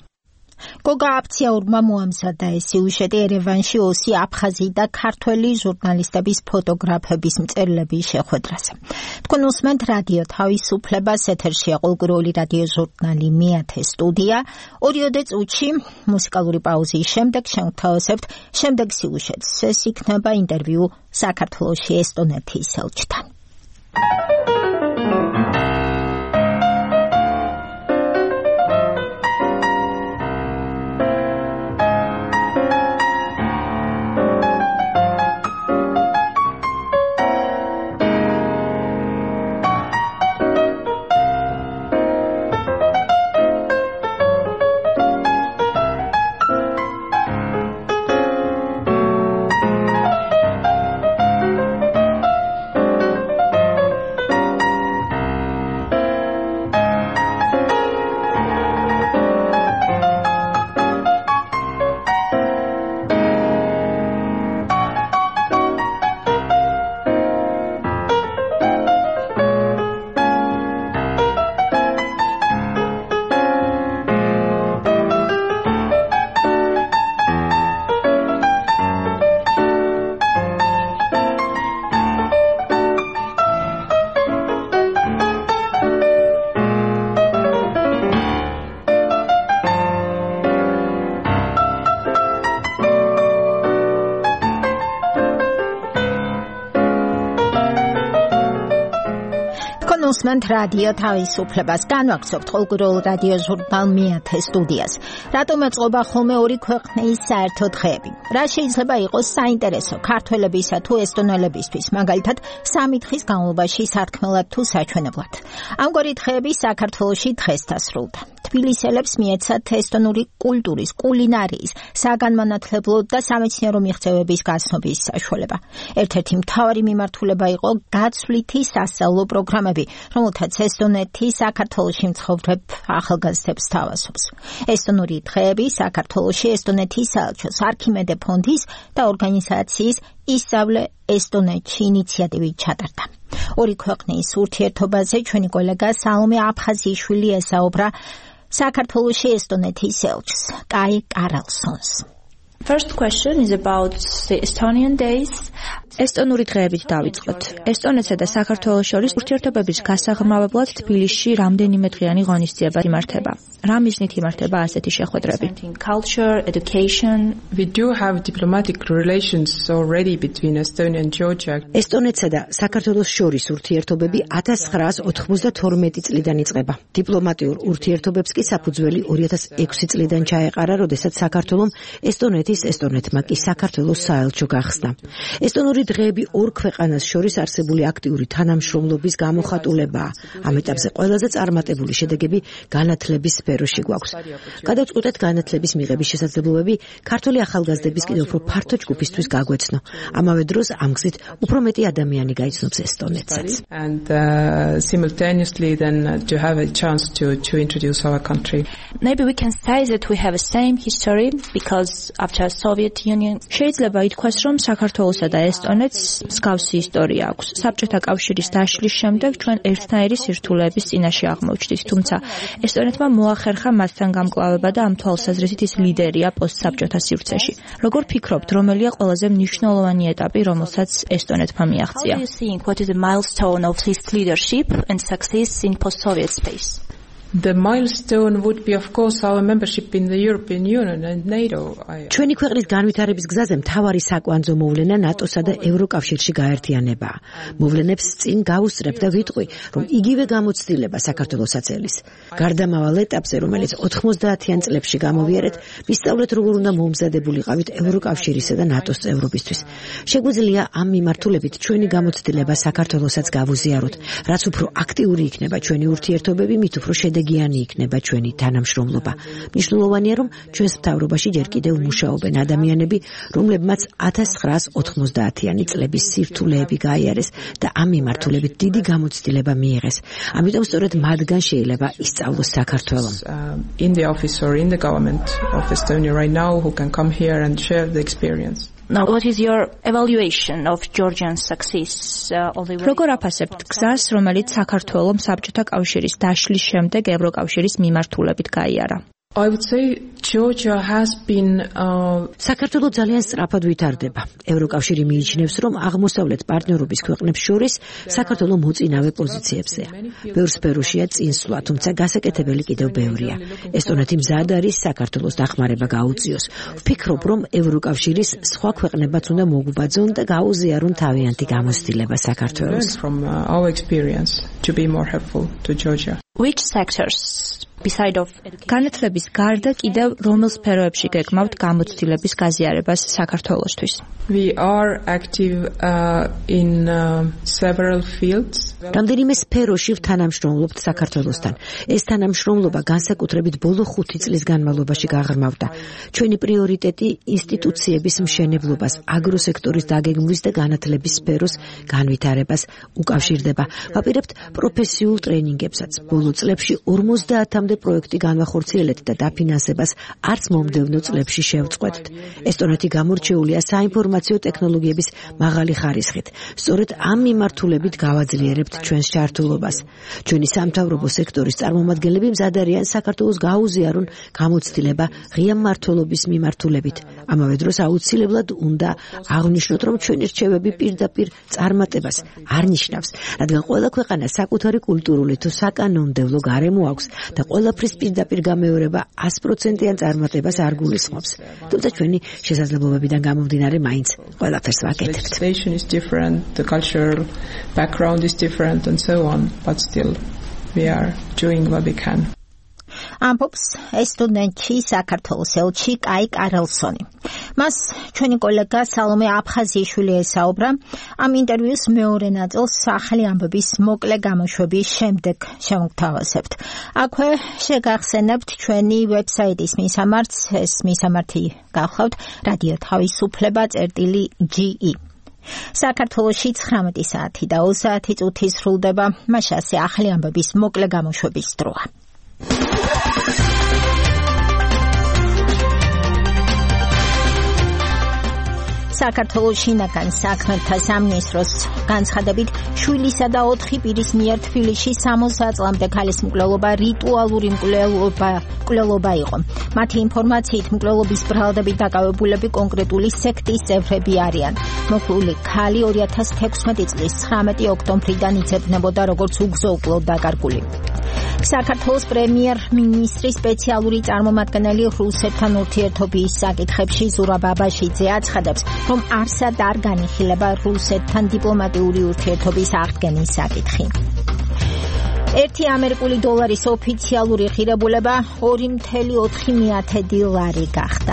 გოგა აფციაურმა მოამზადა ეს სიუჟეტი ერევანში ოსი, აფხაზი და ქართველი ჟურნალისტების ფოტოგრაფების მწერლების შეხვედრაზე. თქვენ უსმენთ რადიო თავისუფლებას, ეთერშია ყოველკვირეული რადიო ჟურნალი მეათე სტუდია. ორიოდე წუთში მუსიკალური პაუზის შემდეგ შევთავაზებთ შემდეგ სიუჟეტს. ეს იქნება ინტერვიუ საქართველოში ესტონეთის ელჩთან. უსმენთ რადიო თავისუფლებას, განვაგრძობთ ყოველკვირეულ რადიო ჟურნალ მეათე სტუდიას. რატომ ეწყობა ხოლმე ორი ქვეყნის საერთო დღეები? რა შეიძლება იყოს საინტერესო ქართველებისა თუ ესტონელებისთვის, მაგალითად სამი დღის განმავლობაში სარქმელად თუ საჩვენებლად? ამგვარი დღეები საქართველოში დღეს დასრულდა. თბილისელებს მიეცათ ესტონური კულტურის, კულინარიის, საგანმანათლებლო და სამეცნიერო მიღწევების გაცნობის საშუალება. ერთ-ერთი მთავარი მიმართულება იყო გაცვლითი სასწავლო პროგრამები, რომელთაც ესტონეთი საქართველოში მცხოვრებ ახალგაზრდებს თავაზობს. ესტონური დღეები საქართველოში ესტონეთის საელჩოს არქიმედე ფონდის და ორგანიზაციის ისწავლე ესტონეთში ინიციატივით ჩატარდა. ორი ქვეყნის ურთიერთობაზე ჩვენი კოლეგა სალომე აფხაზიშვილი ესაუბრა საქართველოში ესტონეთის ელჩს კაი კარლსონს. First question is about the Estonian days. ესტონური დღეებით დავიწყოთ. ესტონეთსა და საქართველოს შორის ურთიერთობების გასაღრმავებლად თბილისში რამდენიმე დღიანი ღონისძიება იმართება. რა მიზნით იმართება ასეთი შეხვედრები? Culture, education. We do have diplomatic relations already between Estonia and Georgia. ესტონეთსა და საქართველოს შორის ურთიერთობები ათას ცხრაას ოთხმოცდათორმეტი წლიდან იწყება. დიპლომატიურ ურთიერთობებს კი საფუძველი ორი ათას ექვსი წლიდან ჩაეყარა, როდესაც საქართველომ ესტონეთის ესტონეთმა კი საქართველოს საელჩო გახსნა. ესტონური დღეები ორ ქვეყანას შორის არსებული აქტიური თანამშრომლობის გამოხატულებაა. ამ ეტაპზე ყველაზე წარმატებული შედეგები განათლების სფეროში გვაქვს. გადავწყვეტეთ განათლების მიღების შესაძლებლობები ქართული ახალგაზრდების კიდევ უფრო ფართო ჯგუფისთვის გაგვეცნო. ამავე დროს ამ გზით უფრო მეტი ადამიანი გაიცნობს ესტონეთსაც. And uh, simultaneously then to have a chance to to introduce our country. Maybe we can say that we have the same history because after Soviet Union. შეიძლება ითქვას, რომ საქართველოსა და ესტონეთს მსგავსი ისტორია აქვს. საბჭოთა კავშირის დაშლის შემდეგ ჩვენ ერთნაირი სირთულეების წინაშე აღმოჩნდით, თუმცა ესტონეთმა მოახერხა მასთან გამკლავება და ამ თვალსაზრისით ის ლიდერია პოსტსაბჭოთა სივრცეში. როგორ ფიქრობთ, რომელია ყველაზე მნიშვნელოვანი ეტაპი, რომელსაც ესტონეთმა მიაღწია? How do you think what is the milestone of this leadership and success in post-Soviet space? The milestone would be of course our membership in the European Union and NATO. ჩვენი ქვეყნის განვითარების გზაზე მთავარი საკვანძო მოვლენა ნატოსა და ევროკავშირში გაერთიანებაა. მოვლენებს წინ გავუსწრებ და ვიტყვი, რომ იგივე გამოცდილება საქართველოსაც ელის. გარდამავალ ეტაპზე, რომელიც ოთხმოცდაათიან წლებში გამოვიარეთ, ვისწავლეთ როგორ უნდა მომზადებულიყავით ევროკავშირისა და ნატოს წევრობისთვის. შეგვიძლია ამ მიმართულებით ჩვენი გამოცდილება საქართველოსაც გავუზიაროთ, რაც უფრო აქტიური იქნება ჩვენი ურთიერთობები, მით უფრო შედეგიანი იქნება ჩვენი თანამშრომლობა. მნიშვნელოვანია, რომ ჩვენს მთავრობაში ჯერ კიდევ მუშაობენ ადამიანები, რომლებმაც ათას ცხრაას ოთხმოცდაათიანი წლების სირთულეები გაიარეს და ამ მიმართულებით დიდი გამოცდილება მიიღეს. ამიტომ სწორედ მათგან შეიძლება ისწავლოს საქართველოს. In the office or in the government of Estonia right now who can come here and share the experience. Now, what is your evaluation of Georgian success? როგორ აფასებთ გზას, რომელიც საქართველოს საბჭოთა კავშირის დაშლის შემდეგ ევროკავშირის მიმართულებით გაიარა? I would say Georgia has been uh... საქართველოს ძალიან სწრაფად ვითარდება. ევროკავშირი მიიჩნევს, რომ აღმოსავლეთ პარტნიორობის ქვეყნებს შორის საქართველოს მოწინავე პოზიციებზეა. ბევრ სფეროშია წინსვლა, თუმცა გასაკეთებელი კიდევ ბევრია. ესტონეთი მზად არის საქართველოს დახმარება გაუწიოს. ვფიქრობ, რომ ევროკავშირის სხვა ქვეყნებაც უნდა მოგვბაძონ და გაუზიარონ თავიანთი გამოცდილება საქართველოს. From uh, our experience to be more helpful to Georgia. Which sectors beside of განათლების გარდა კიდევ რომელ სფეროებში გეგმავთ გამოცდილების გაზიარებას საქართველოსთვის? We are active uh, in uh, several fields. რამდენიმე სფეროში ვთანამშრომლობთ საქართველოსთან. ეს თანამშრომლობა განსაკუთრებით ბოლო ხუთი წლის განმავლობაში გაღრმავდა. ჩვენი პრიორიტეტი ინსტიტუციების მშენებლობას, აგროსექტორის დაგეგმვის და განათლების სფეროს განვითარებას უკავშირდება. ვაპირებთ პროფესიულ ტრენინგებსაც. ბოლო წლებში ორმოცდაათამდე პროექტი განვახორციელეთ და დაფინანსებას არც მომდევნო წლებში შევწყვეტთ. ესტონეთი გამორჩეულია საინფორმაციო ტექნოლოგიების მაღალი ხარისხით. სწორედ ამ მიმართულებით გავაძლიერებთ ჩვენს ჩართულობას. ჩვენი სამთავრობო სექტორის წარმომადგენლები მზად არიან საქართველოს გაუზიარონ გამოცდილება ღია მმართველობის მიმართულებით. ამავე დროს აუცილებლად უნდა აღვნიშნოთ, რომ ჩვენი რჩევები პირდაპირ წარმატებას არ ნიშნავს, რადგან ყველა ქვეყანას საკუთარი კულტურული თუ საკანონმდებლო გარემო აქვს და ყველაფრის პირდაპირ გამეორება ათი პროცენტიან წარმატებას არ გულისხმობს. თუმცა ჩვენი შესაძლებლობებიდან გამომდინარე მაინც ყველაფერს ვაკეთებთ. Legislation is different, the cultural background is different and so on, but still we are doing what we can. ამბობს ესტონეთში საქართველოს ელჩი კაი კარლსონი. მას ჩვენი კოლეგა სალომე აფხაზიშვილი ესაუბრა. ამ ინტერვიუს მეორე ნაწილს ახალი ამბების მოკლე გამოშვების შემდეგ შევთავაზებთ. აქვე შეგახსენებთ ჩვენი ვებსაიტის მისამართს, ეს მისამართი გახლავთ რადიო თავისუფლება წერტილი ჯი ი. საქართველოში ცხრამეტი საათი და ოცდაათი წუთი სრულდება, მაშასე ახალი ამბების მოკლე გამოშვების დროა. საქართველოს შინაგან საქმეთა სამინისტროს განცხადებით შვილისა და ოთხი პირის მიერ თბილისში სამოცდაათ წლამდე ქალის მკვლელობა რიტუალური მკვლელობა მკვლელობა იყო. მათი ინფორმაციით მკვლელობის ბრალდებით დაკავებულები კონკრეტული სექტის წევრები არიან. მოკლული ქალი ორი ათას თექვსმეტი წლის ცხრამეტი ოქტომბრიდან იწებნებოდა როგორც უგზო-უკვლოდ დაკარგული. საქართველოს პრემიერ-მინისტრის სპეციალური წარმომადგენელი რუსეთთან ურთიერთობის საკითხებში ზურაბ აბაშიძე აცხადებს, რომ არსად არ განიხილება რუსეთთან დიპლომატიური ურთიერთობის აღდგენის საკითხი. ერთი ამერიკული დოლარის ოფიციალური ღირებულება ორი კoma ოთხი ლარი გახდა.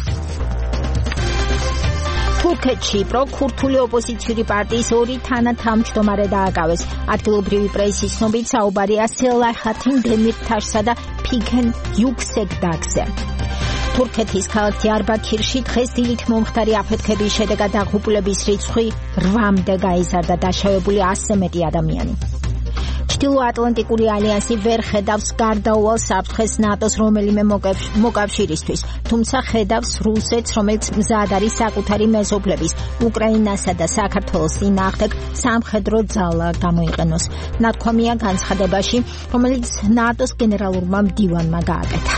თურქეთში პროქურთული ოპოზიციური პარტიის ორი თანათავმჯდომარე დააკავეს. ადგილობრივი პრესის ცნობით საუბარია სელაჰათინ დემირთაშსა და ფიგენ იუქსეგდაგზე. თურქეთის ქალაქ დიარბაქირში დღეს დილით მომხდარი აფეთქების შედეგად დაღუპულების რიცხვი რვამდე გაიზარდა, დაშავებული ასზე მეტი ადამიანი. ჩრდილოატლანტიკური ალიანსი ვერ ხედავს გარდაუვალ საფრთხეს ნატოს რომელიმე მოკავშირისთვის, თუმცა ხედავს რუსეთს, რომელიც მზად არის საკუთარი მეზობლების, უკრაინასა და საქართველოს წინააღმდეგ სამხედრო ძალა გამოიყენოს. ნათქვამია განცხადებაში, რომელიც ნატოს გენერალურმა მდივანმა გააკეთა.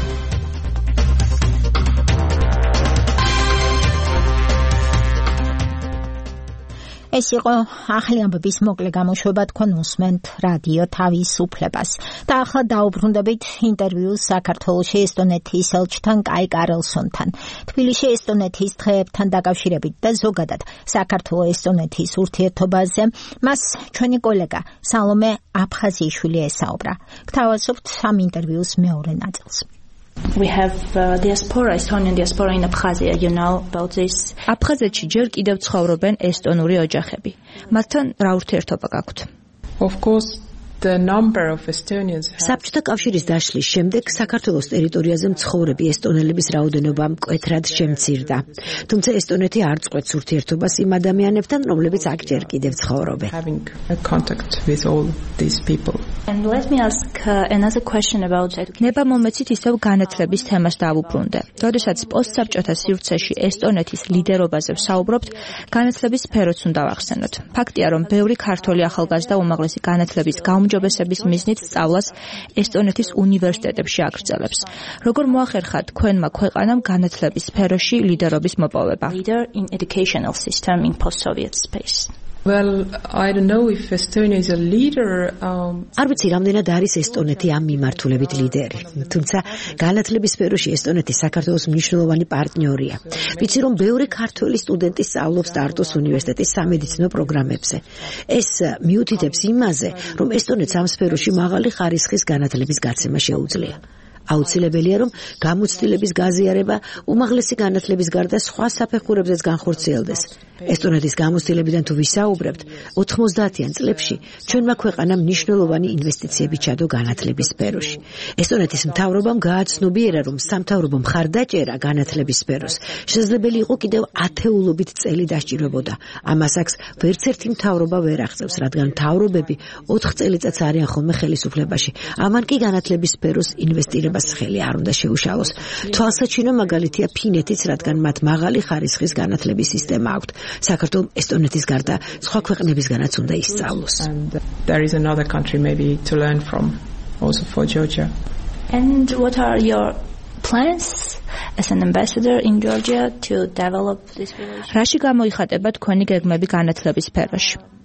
ეს იყო ახალი ამბების მოკლე გამოშვება, თქვენ უსმენთ რადიო თავისუფლებას. და ახლა დაუბრუნდებით ინტერვიუს საქართველოში ესტონეთის ელჩთან კაი კარლსონთან. თბილისში ესტონეთის დღეებთან დაკავშირებით და ზოგადად საქართველო-ესტონეთის ურთიერთობაზე მას ჩვენი კოლეგა სალომე აფხაზიშვილი ესაუბრა. გთავაზობთ ამ ინტერვიუს მეორე ნაწილს. We have uh, diaspora, Estonian diaspora in Abkhazia, you know about this. აფხაზეთში ჯერ კიდევ ცხოვრობენ ესტონური ოჯახები. მათთან რა ურთიერთობა გაქვთ? Of course, the number of Estonians have... საბჭოთა კავშირის დაშლის შემდეგ საქართველოს ტერიტორიაზე მცხოვრები ესტონელების რაოდენობა მკვეთრად შემცირდა. თუმცა ესტონეთი არ წყვეტს ურთიერთობას იმ ადამიანებთან, რომლებიც აქ ჯერ კიდევ ცხოვრობენ. Having a contact with all these people. And let me ask uh, another question about education. ნება მომეცით ისევ განათლების თემას დავუბრუნდე. როდესაც პოსტსაბჭოთა სივრცეში ესტონეთის ლიდერობაზე ვსაუბრობთ, განათლების სფეროც უნდა ვახსენოთ. ფაქტია, რომ ბევრი ქართველი ახალგაზრდა უმაღლესი განათლების გაუმჯობესების მიზნით სწავლას ესტონეთის უნივერსიტეტებში აგრძელებს. როგორ მოახერხა თქვენმა ქვეყანამ განათლების სფეროში ლიდერობის მოპოვება? Leader in educational system in post-Soviet space. Well, I don't know if Estonia is a leader. Um... არ ვიცი, რამდენად არის ესტონეთი ამ მიმართულებით ლიდერი. თუმცა განათლების სფეროში ესტონეთი საქართველოს მნიშვნელოვანი პარტნიორია. ვიცი, რომ ბევრი ქართველი სტუდენტი სწავლობს ტარტუს უნივერსიტეტის სამედიცინო პროგრამებზე. ეს მიუთითებს იმაზე, რომ ესტონეთს ამ სფეროში მაღალი ხარისხის განათლების გაცემა შეუძლია. აუცილებელია, რომ გამოცდილების გაზიარება უმაღლესი განათლების გარდა სხვა საფეხურებზეც განხორციელდეს. ესტონეთის გამოცდილებიდან თუ ვისაუბრებთ, ოთხმოცდაათიან წლებში ჩვენმა ქვეყანამ მნიშვნელოვანი ინვესტიციები ჩადო განათლების სფეროში. ესტონეთის მთავრობამ გააცნობიერა, რომ სამთავრობო მხარდაჭერა განათლების სფეროს შესაძლებელი იყო კიდევ ათეულობით წელი დასჭირებოდა. ამას აქ ვერც ერთი მთავრობა ვერ აღწევს, რადგან მთავრობები ოთხ წელიწადს არიან ხოლმე ხელისუფლებაში. ამან კი განათლების სფეროს ინვესტირებას ხელი არ უნდა შეუშალოს. თვალსაჩინო მაგალითია ფინეთიც, რადგან მათ მაღალი ხარისხის განათლების სისტემა აქვთ. საქართველოს ესტონეთის გარდა სხვა ქვეყნებისგანაც უნდა ისწავლოს. There is another country maybe to learn from also for Georgia. And what are your plans as an ambassador in Georgia to develop this relationship? რაში გამოიხატება თქვენი გეგმები განათლების სფეროში?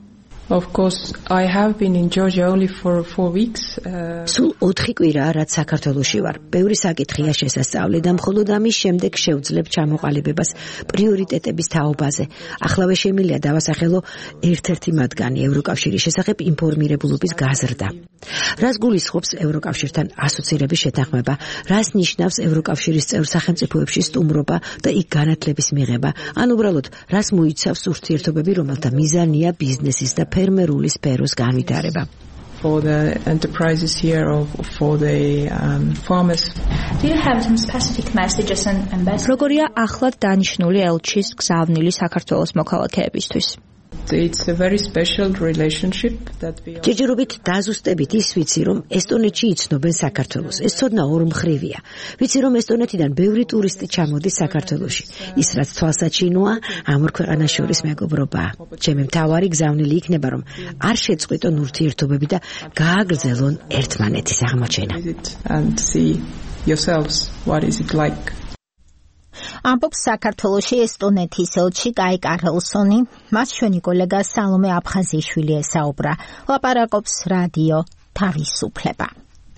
Of course, I have been in Georgia only for four weeks. სულ ოთხი კვირაა, რაც საქართველოში ვარ. ბევრი საკითხია შესასწავლი და მხოლოდ ამის შემდეგ შევძლებ ჩამოყალიბებას პრიორიტეტების თაობაზე. ახლავე შემიძლია დავასახელო ერთ-ერთი მათგანი ევროკავშირის შესახებ ინფორმირებულობის გაზრდა. რას გულისხმობს ევროკავშირთან ასოცირების შეთანხმება? რას ნიშნავს ევროკავშირის წევრ სახელმწიფოებში სტუმრობა და იქ განათლების მიღება? ან უბრალოდ რას მოიცავს ურთიერთობები, რომელთა მიზანია ბიზნესის და ფერმერული სფეროს განვითარება? For the enterprises here or for the um, farmers. Do you have some specific messages and ambassadors? როგორია ახლად დანიშნული ელჩის გზავნილი საქართველოს მოქალაქეებისთვის? It's a very special relationship that we ჯერჯერობით დაზუსტებით ის ვიცი, რომ ესტონეთში იცნობენ საქართველოს. ეს ცოდნა ორმხრივია. ვიცი, რომ ესტონეთიდან ბევრი ტურისტი ჩამოდის საქართველოში. ის რაც თვალსაჩინოა, ამ ორ ქვეყანას შორის მეგობრობაა. ჩემი მთავარი გზავნილი იქნება, რომ არ შეწყვიტონ ურთიერთობები და გააგრძელონ ერთმანეთის აღმოჩენა. And see yourselves what is it like. ამბობს საქართველოში ესტონეთის ელჩი კაი კარლსონი, მას ჩვენი კოლეგა სალომე აფხაზიშვილი ესაუბრა. ლაპარაკობს რადიო თავისუფლება.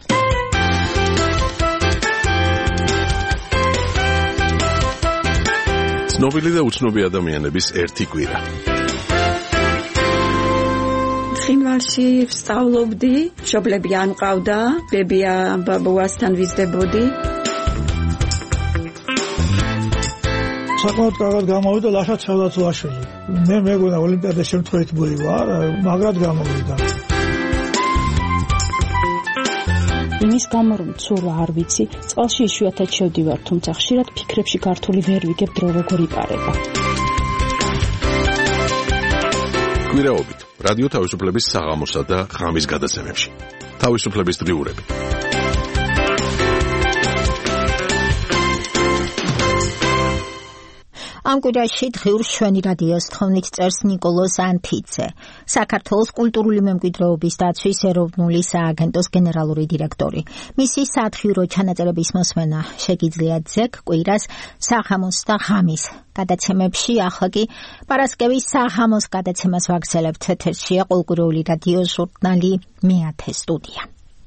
ცნობილი და უცნობი ადამიანების ერთი კვირა. ხინვალში ვსწავლობდი, მშობლები არ მყავდა, ბებია ბაბუასთან ვიზრდებოდი. საკმაოდ კარგად გამოვიდა ლაშა ცელაცვაშვილი. მე მეგონა ოლიმპიადის შემთხვევით მოვიარ, მაგრად გამოვიდა. იმის გამო რომ ცურვა არ ვიცი, წყალში იშვიათად შევდივარ, თუმცა ხშირად ფიქრებში გართული ვერ ვიგებ დრო როგორ იპარება. კვირაობით რადიო თავისუფლების საღამოსა და ღამის გადაცემებში. თავისუფლების დღიურები. ამ კვირაში დღიურს ჩვენი რადიოს თხოვნით წერს ნიკოლოზ ანთიძე, საქართველოს კულტურული მემკვიდრეობის დაცვის ეროვნული სააგენტოს გენერალური დირექტორი. მისი სათხიურო ჩანაწერების მოსმენა შეგიძლიათ ზეგ კვირას საღამოს და ღამის გადაცემებში. ახლა კი პარასკევის საღამოს გადაცემას ვაგრძელებთ. ეთერშია კულტურული რადიო ჟურნალი მეათე სტუდია.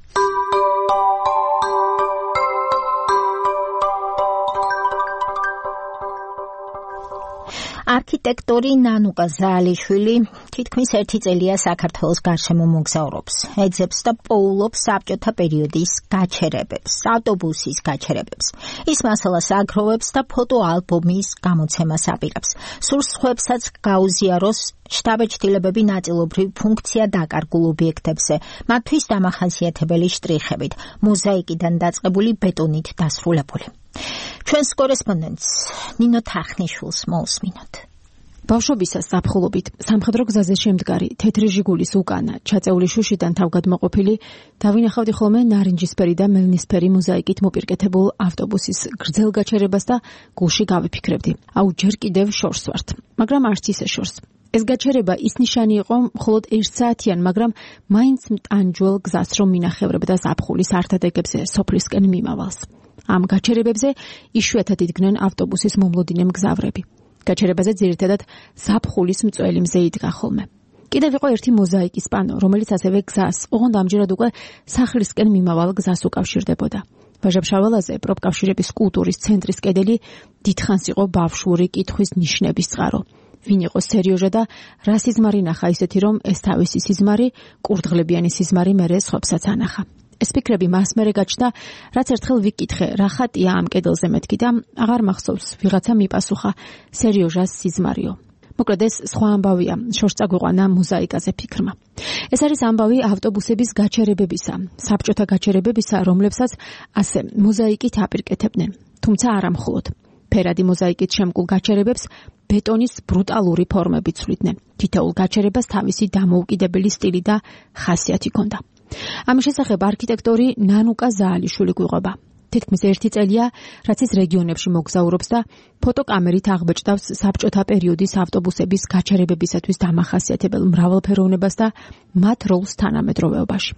არქიტექტორი ნანუკა ზაალიშვილი თითქმის ერთი წელია საქართველოს გარშემო მოგზაურობს. ეძებს და პოულობს საბჭოთა პერიოდის გაჩერებებს, ავტობუსის გაჩერებებს. ის მასალას აგროვებს და ფოტოალბომის გამოცემას აპირებს. სურს სხვებსაც გაუზიაროს შტაბ-ჭრილებები ნაწილობრივ ფუნქცია დაკარგულ ობიექტებზე, მათთვის დამახასიათებელი შტრიხებით, მოზაიკიდან დაწყებული ბეტონით დასრულებული. ჩვენს კორესპონდენტს ნინო თახნიშვილს მოусმინოთ. ბავშვობისას ზაფხულობით სამხედრო გზაზე შემდგარი თეთრი ჟიგულის უკანა ჩაწეული შუშიდან თავგადმოყოფილი დავინახავდი ხოლმე ნარინჯისფერი და მელნისფერი მოზაიკით მოპირკეთებულ ავტობუსის გრძელ გაჩერებას და გულში გავიფიქრებდი. აუ ჯერ კიდევ შორს ვართ, მაგრამ არც ისე შორს. ეს გაჩერება ის ნიშანი იყო მხოლოდ ერთ საათიან, მაგრამ მაინც მტანჯველ გზას რომ მინახევრებ და ზაფხულის ართადეგებზე სოფლისკენ მიმავალს. ამ გაჩერებებზე იშვიათად იდგნენ ავტობუსის მომლოდინე მგზავრები. გაჩერებაზე ძირითადად ზაფხულის მწველი მზე იდგა ხოლმე. კიდევ იყო ერთი მოზაიკის პანო, რომელიც ასევე გზას, ოღონდ ამჯერად უკვე სახლისკენ მიმავალ გზას უკავშირდებოდა. ვაჟა-ფშაველაზე პროფკავშირების კულტურის ცენტრის კედელი დიდხანს იყო ბავშვური კითხვის ნიშნების წყარო. ვინ იყო სერიოზა და რა სიზმარი ნახა ისეთი, რომ ეს თავისი სიზმარი, კურდღლებიანი სიზმარი მერე სხვებსაც ანახა. ეს ფიქრები მას მერე გაჩნდა, რაც ერთხელ ვიკითხე, რა ხატია ამ კედელზე მეთქი და აღარ მახსოვს, ვიღაცა მიპასუხა, სერიოზას სიზმარიო. მოკლედ ეს სხვა ამბავია, შორს წაგვიყვანა მოზაიკაზე ფიქრმა. ეს არის ამბავი ავტობუსების გაჩერებებისა, საბჭოთა გაჩერებებისა, რომლებსაც ასე მოზაიკით აპირკეთებდნენ, თუმცა არა მხოლოდ. ფერადი მოზაიკით შემკულ გაჩერებებს ბეტონის ბრუტალური ფორმები ცვლიდნენ. თითოეულ გაჩერებას თავისი დამოუკიდებელი სტილი და ხასიათი ჰქონდა. ამის შესახებ არქიტექტორი ნანუკა ზაალიშვილი გვიყვება. თითქმის ერთი წელია, რაც ის რეგიონებში მოგზაურობს და ფოტოკამერით აღბეჭდავს საბჭოთა პერიოდის ავტობუსების გაჩერებებისათვის დამახასიათებელ მრავალფეროვნებას და მათ როლს თანამედროვეობაში.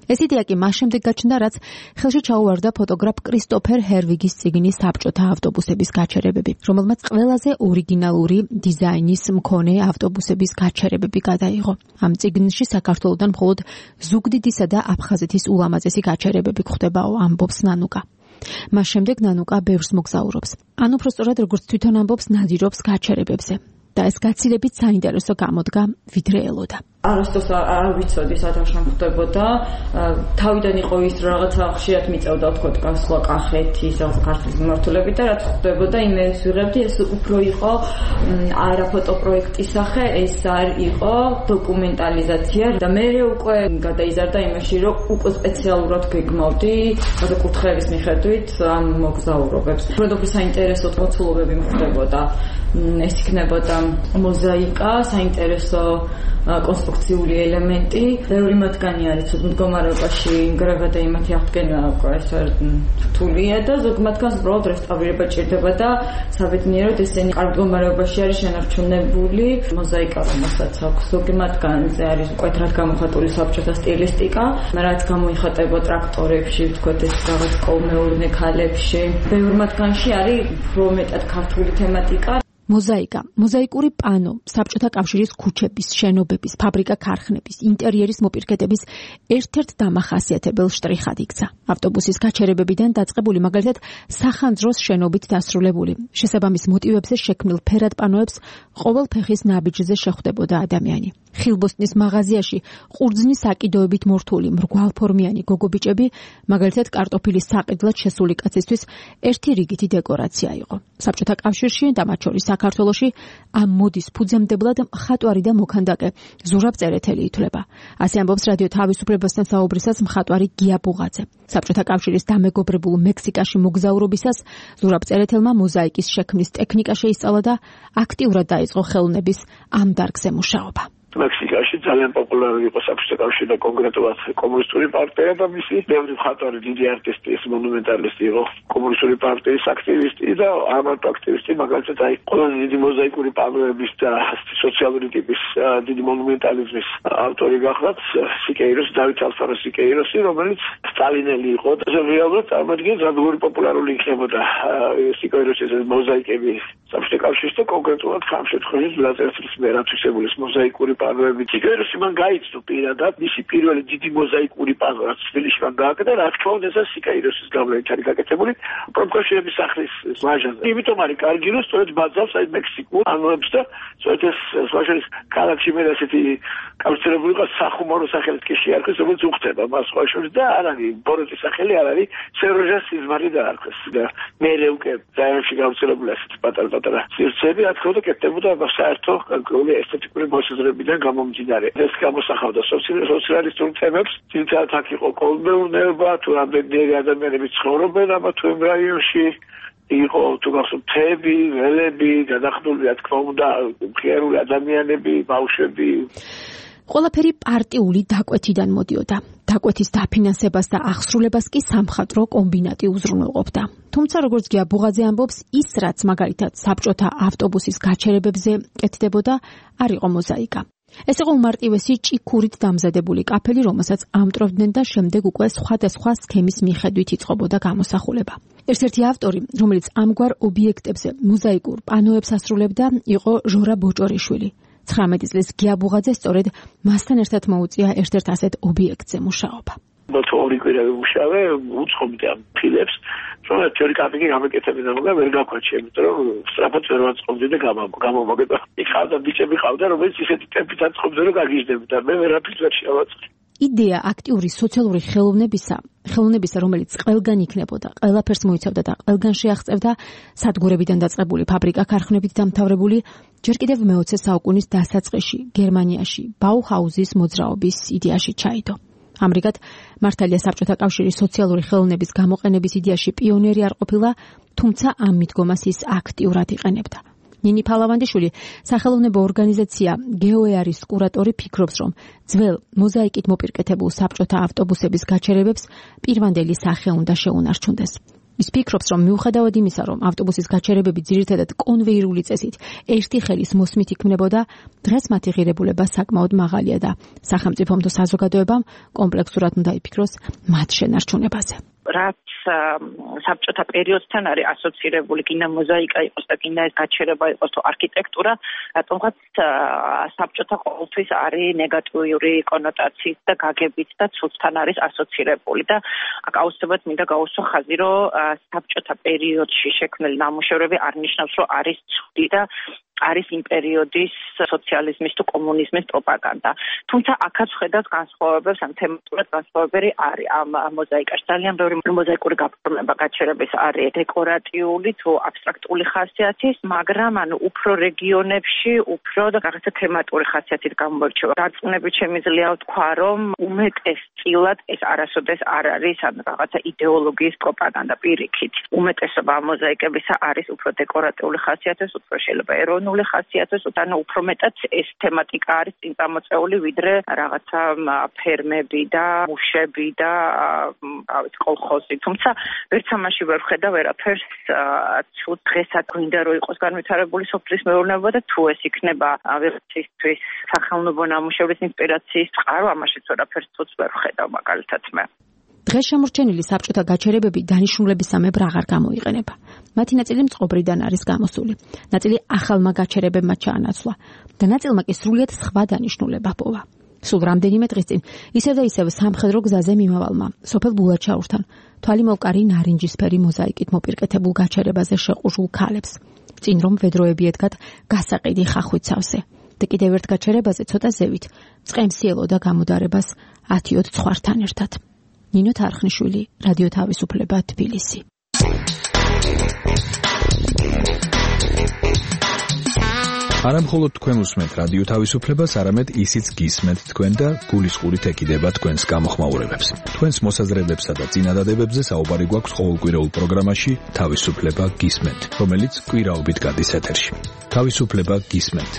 ეს იდეა კი მას შემდეგ გაჩნდა, რაც ხელში ჩაუვარდა ფოტოგრაფ კრისტოფერ ჰერვიგის წიგნის საბჭოთა ავტობუსების გაჩერებები, რომელმაც ყველაზე ორიგინალური დიზაინის მქონე ავტობუსების გაჩერებები გადაიღო. ამ წიგნში საქართველოსთან მხოლოდ ზუგდიდისა და აფხაზეთის ულამაზესი გაჩერებები გვხვდებაო, ამბობს ნანუკა. მას შემდეგ ნანუკა ბევრს მოგზაურობს. ან უფრო სწორად, როგორც თვითონ ამბობს, ნადირობს გაჩერებებზე. და ეს გაცილებით საინტერესო გამოდგა, ვიდრე ელოდა. არასდროს არ ვიცოდი სათავშა ხდებოდა. თავიდან იყო ის რაღაცა ხშირად მიწევდა თქო გასვლა კახეთის, ქართლის მიმართულებით და რაც ხდებოდა, იმეს ვიღებდი, ეს უფრო იყო არა ფოტოპროექტის სახე, ეს არ იყო დოკუმენტალიზაცია და მე უკვე გადაიზარდა იმაში, რომ უკვე სპეციალურად გეგმავდი საკითხების მიხედვით ამ მოგზაურობებს. უფრო საინტერესო მოცულობები ხდებოდა. ეს იქნებოდა მოზაიკა, საინტერესო კონსტრუქციული ელემენტი. ბევრი მათგანი არის მდგომარეობაში ინგრევა და იმათი აღდგენა ეს რთულია და ზოგ მათგანს უბრალოდ რესტავრირება ჭირდება და საბედნიეროდ ესენი კარგ მდგომარეობაში არის შენარჩუნებული. მოზაიკა რომელსაც აქვს ზოგი მათგანზე არის მკვეთრად გამოხატული საბჭოთა სტილისტიკა, რაც გამოიხატება ტრაქტორებში, ვთქვათ ეს რაღაც კოლმეურნე ქალებში. ბევრ მათგანში არის უფრო მეტად ქართული თემატიკა. მოზაიკა, მოზაიკური პანო, საბჭოთა კავშირის ქუჩების, შენობების, ფაბრიკა-ქარხნების, ინტერიერის მოპირკეთების ერთ-ერთ დამახასიათებელ შტრიხად იქცა. ავტობუსის გაჩერებებიდან დაწყებული, მაგალითად, სახანძროს შენობით დასრულებული, შესაბამის მოტივებზე შექმნილ ფერად პანოებს ყოველ ფეხის ნაბიჯზე შეხვდებოდა ადამიანი. ხილბოსტნის მაღაზიაში ყურძნის საკიდოებით მორთული მრგვალფორმიანი გოგობიჭები, მაგალითად, კარტოფილის საყიდლად შესული კაცისთვის ერთი რიგითი დეკორაცია იყო. საბჭოთა კავშირში და მათ შორის საქართველოში ამ მოდის ფუძემდებლად მხატვარი და მოქანდაკე ზურაბ წერეთელი ითვლება. ასე ამბობს რადიო თავისუფლებასთან საუბრისას მხატვარი გია ბუღაძე. საბჭოთა კავშირის დამეგობრებულ მექსიკაში მოგზაურობისას ზურაბ წერეთელმა მოზაიკის შექმნის ტექნიკა შეისწავლა და აქტიურად დაიწყო ხელოვნების ამ დარგზე მუშაობა. მექსიკაში ძალიან პოპულარული იყო საბჭოთა კავშირი და კონკრეტულად კომუნისტური პარტია და მისი ბევრი მხატვარი, დიდი არტისტი, ეს მონუმენტალისტი იყო კომუნისტური პარტიის აქტივისტი და ამათ აქტივისტი მაგალითად აი ყველაზე დიდი მოზაიკური პანოების და სოციალური ტიპის დიდი მონუმენტალიზმის ავტორი გახლავთ სიკეიროსი, დავით ალფარო სიკეიროსი, რომელიც სტალინელი იყო და რეალურად წარმოადგენს ძალიან პოპულარული იქნებოდა სიკეიროსის მოზაიკები საბჭოთა კავშირში და კონკრეტულად ამ შემთხვევაში ლაზერეთის მიერ ათვისებული მოზაიკური პანოები. სიკეიროსი მან გაიცნო პირადად მისი პირველი დიდი მოზაიკური პანო, რაც თბილისში მან გააკეთა, რა თქმა უნდა, ეს სიკეიროსის გავლენით არის გაკეთებული პროფესიონალების სახლის ვაჟანზე. იმიტომ არის კარგი, რომ სწორედ ბაძავს აი მექსიკურ პანოებს და სწორედ ეს ვაჟანის ქალაქში მე ასეთი კავშირებული იყო სახუმორო სახელით კი შეარქვეს, რომელიც უხდება მას ვაჟებს და არ არის ბოროტის სახელი, არ არის სეროჟა სიზმარი დაარქვეს და მე უკვე დაერში გავრცელებული ასეთი პატარ-პატარა სივრცეები, რა თქმა უნდა, კეთდებოდა საერთო კონკრეტული ესთეტიკური მოსაზრებიდან გამომდინარე. ეს გამოსახავდა სოციალისტურ თემებს, თუმცა აქ იყო კოლმეურნეობა, თუ რამდენიმე ადამიანები ცხოვრობენ ამა თუ იმ რაიონში, იყო თუ გახსოვთ მთები, ველები, გადახდული, რა თქმა უნდა, მხიარული ადამიანები, ბავშვები. ყველაფერი პარტიული დაკვეთიდან მოდიოდა. დაკვეთის დაფინანსებას და აღსრულებას კი სამხატვრო კომბინატი უზრუნველყოფდა. თუმცა როგორც გია ბუღაძე ამბობს, ის რაც მაგალითად საბჭოთა ავტობუსის გაჩერებებზე კეთდებოდა, არ იყო მოზაიკა. ეს იყო უმარტივესი ჭიქურით დამზადებული კაფელი, რომელსაც ამტვრევდნენ და შემდეგ უკვე სხვადასხვა სქემის მიხედვით იწყებოდა გამოსახულება. ერთ-ერთი ავტორი, რომელიც ამგვარ ობიექტებზე მოზაიკურ პანოებს ასრულებდა, იყო ჟორა ბოჭორიშვილი. ცხრამეტი წლის გია ბუღაძე სწორედ მასთან ერთად მოუწია ერთ-ერთ ასეთ ობიექტზე მუშაობა. ორი კვირა ვიმუშავე, უცხობდი ამ ფილებს, რომელიც თეორი კაპიკი გამეკეთებინა, მაგრამ ვერ გაქვეჩი, იმიტომ რომ სწრაფად ვერ ვაწყობდი და გამომოგება. იქ ხავდა ბიჭები ხავდა, რომელიც ისეთი ტემპით აწყობდნენ, რომ გაგიჟდებოდა და მე ვერაფერს ვერ შევაწყდი. იდეა აქტიური სოციალური ხელოვნებისა, ხელოვნებისა, რომელიც ყველგან იქნებოდა, ყველაფერს მოიცავდა და ყველგან შეაღწევდა, სადგურებიდან დაწყებული ფაბრიკა-ქარხნებით დამთავრებული, ჯერ კიდევ მეოცე საუკუნის დასაწყისში გერმანიაში ბაუჰაუზის მოძრაობის იდეაში ჩაიდო. ამრიგად, მართალია საბჭოთა კავშირის სოციალური ხელოვნების გამოყენების იდეაში პიონერი არ ყოფილა, თუმცა ამ მიდგომას ის აქტიურად იყენებდა. ნინი ფალავანდიშვილი, სახელოვნებო ორგანიზაცია გეოეარის კურატორი ფიქრობს, რომ ძველ მოზაიკით მოპირკეთებულ საბჭოთა ავტობუსების გაჩერებებს პირვანდელი სახე უნდა შეუნარჩუნდეს. ის ფიქრობს, რომ მიუხედავად იმისა, რომ ავტობუსის გაჩერებები ძირითადად კონვეირული წესით ერთი ხელის მოსმით იქმნებოდა, დღეს მათი ღირებულება საკმაოდ მაღალია და სახელმწიფომ თუ საზოგადოებამ კომპლექსურად უნდა იფიქროს მათ შენარჩუნებაზე. რაც საბჭოთა პერიოდთან არის ასოცირებული, გინდა მოზაიკა იყოს და გინდა ეს გაჩერება იყოს თუ არქიტექტურა, რატომღაც საბჭოთა ყოველთვის არის ნეგატიური კონოტაციით და გაგებით და ცუდთან არის ასოცირებული და აქ აუცილებლად მინდა გაუსვა ხაზი, რომ საბჭოთა პერიოდში შექმნილი ნამუშევრები არ ნიშნავს, რომ არის ცუდი და არის იმ პერიოდის სოციალიზმის თუ კომუნიზმის პროპაგანდა. თუმცა აქაც ხედავს განსხვავებებს, ამ თემატურად განსხვავებები არის. ამ მოზაიკაში ძალიან ბევრი მოზაიკური გაფორმება გაჩერების არის დეკორატიული თუ აბსტრაქტული ხასიათის, მაგრამ ანუ უფრო რეგიონებში უფრო და რაღაცა თემატური ხასიათით გამოირჩევა. დარწმუნებით შემიძლია ვთქვა, რომ უმეტესწილად ეს არასოდეს არ არის ანუ რაღაცა იდეოლოგიის პროპაგანდა პირიქით. უმეტესობა ამ მოზაიკებისა არის უფრო დეკორატიული ხასიათის, უფრო შეიძლება ეროვნული ხასიათის, ანუ უფრო მეტად ეს თემატიკა არის წინ წამოწეული, ვიდრე რაღაცა ფერმები და მუშები და ავით კოლხოზი. თუმცა ვერც ამაში ვერ ხედავ ვერაფერს თუ დღესაც გვინდა რომ იყოს განვითარებული სოფლის მეურნეობა და თუ ეს იქნება ვერცისთვის სახელმწიფო ნამუშევრის ინსპირაციის წყარო, ამაშიც ვერაფერს თუც ვერ ხედავ მაგალითად მე. დღეს შემორჩენილი საბჭოთა გაჩერებები დანიშნულებისამებრ აღარ გამოიყენება. მათი ნაწილი მწყობრიდან არის გამოსული. ნაწილი ახალმა გაჩერებებმა ჩაანაცვლა და ნაწილმა კი სრულიად სხვა დანიშნულება ჰპოვა. სულ რამდენიმე დღის წინ ისევ და ისევ სამხედრო გზაზე მიმავალმა სოფელ ბულაჩაურთან თვალი მოვკარი ნარინჯისფერი მოზაიკით მოპირკეთებულ გაჩერებაზე შეყუჟულ ქალებს. წინ რომ ვედროები ედგათ გასაყიდი ხახვით სავსე და კიდევ ერთ გაჩერებაზე ცოტა ზევით წყემსი ელოდა გამოდარებას ათიოთ ცხვართან ერთად. ნინო თარხნიშვილი, რადიო თავისუფლება, თბილისი. არა მხოლოდ თქვენ უსმენთ რადიო თავისუფლებას, არამედ ისიც გისმენთ თქვენ და გულისყურით ეკიდება თქვენს გამოხმაურებებს. თქვენს მოსაზრებებსა და წინადადებებზე საუბარი გვაქვს ყოველკვირეულ პროგრამაში თავისუფლება გისმენთ, რომელიც კვირაობით გადის ეთერში. თავისუფლება გისმენთ.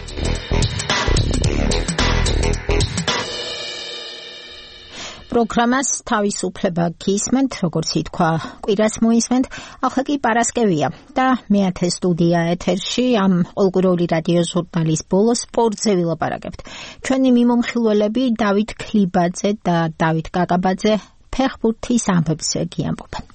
პროგრამას თავისუფლება გისმენთ, როგორც ითქვა, კვირას მოისმენთ. ახლა კი პარასკევია და მეათე სტუდია ეთერში ამ ყოველკვირეული რადიო ჟურნალის ბოლოს სპორტზე ვილაპარაკებთ. ჩვენი მიმომხილველები დავით ქლიბაძე და დავით კაკაბაძე ფეხბურთის ამბებზე გიამბობენ.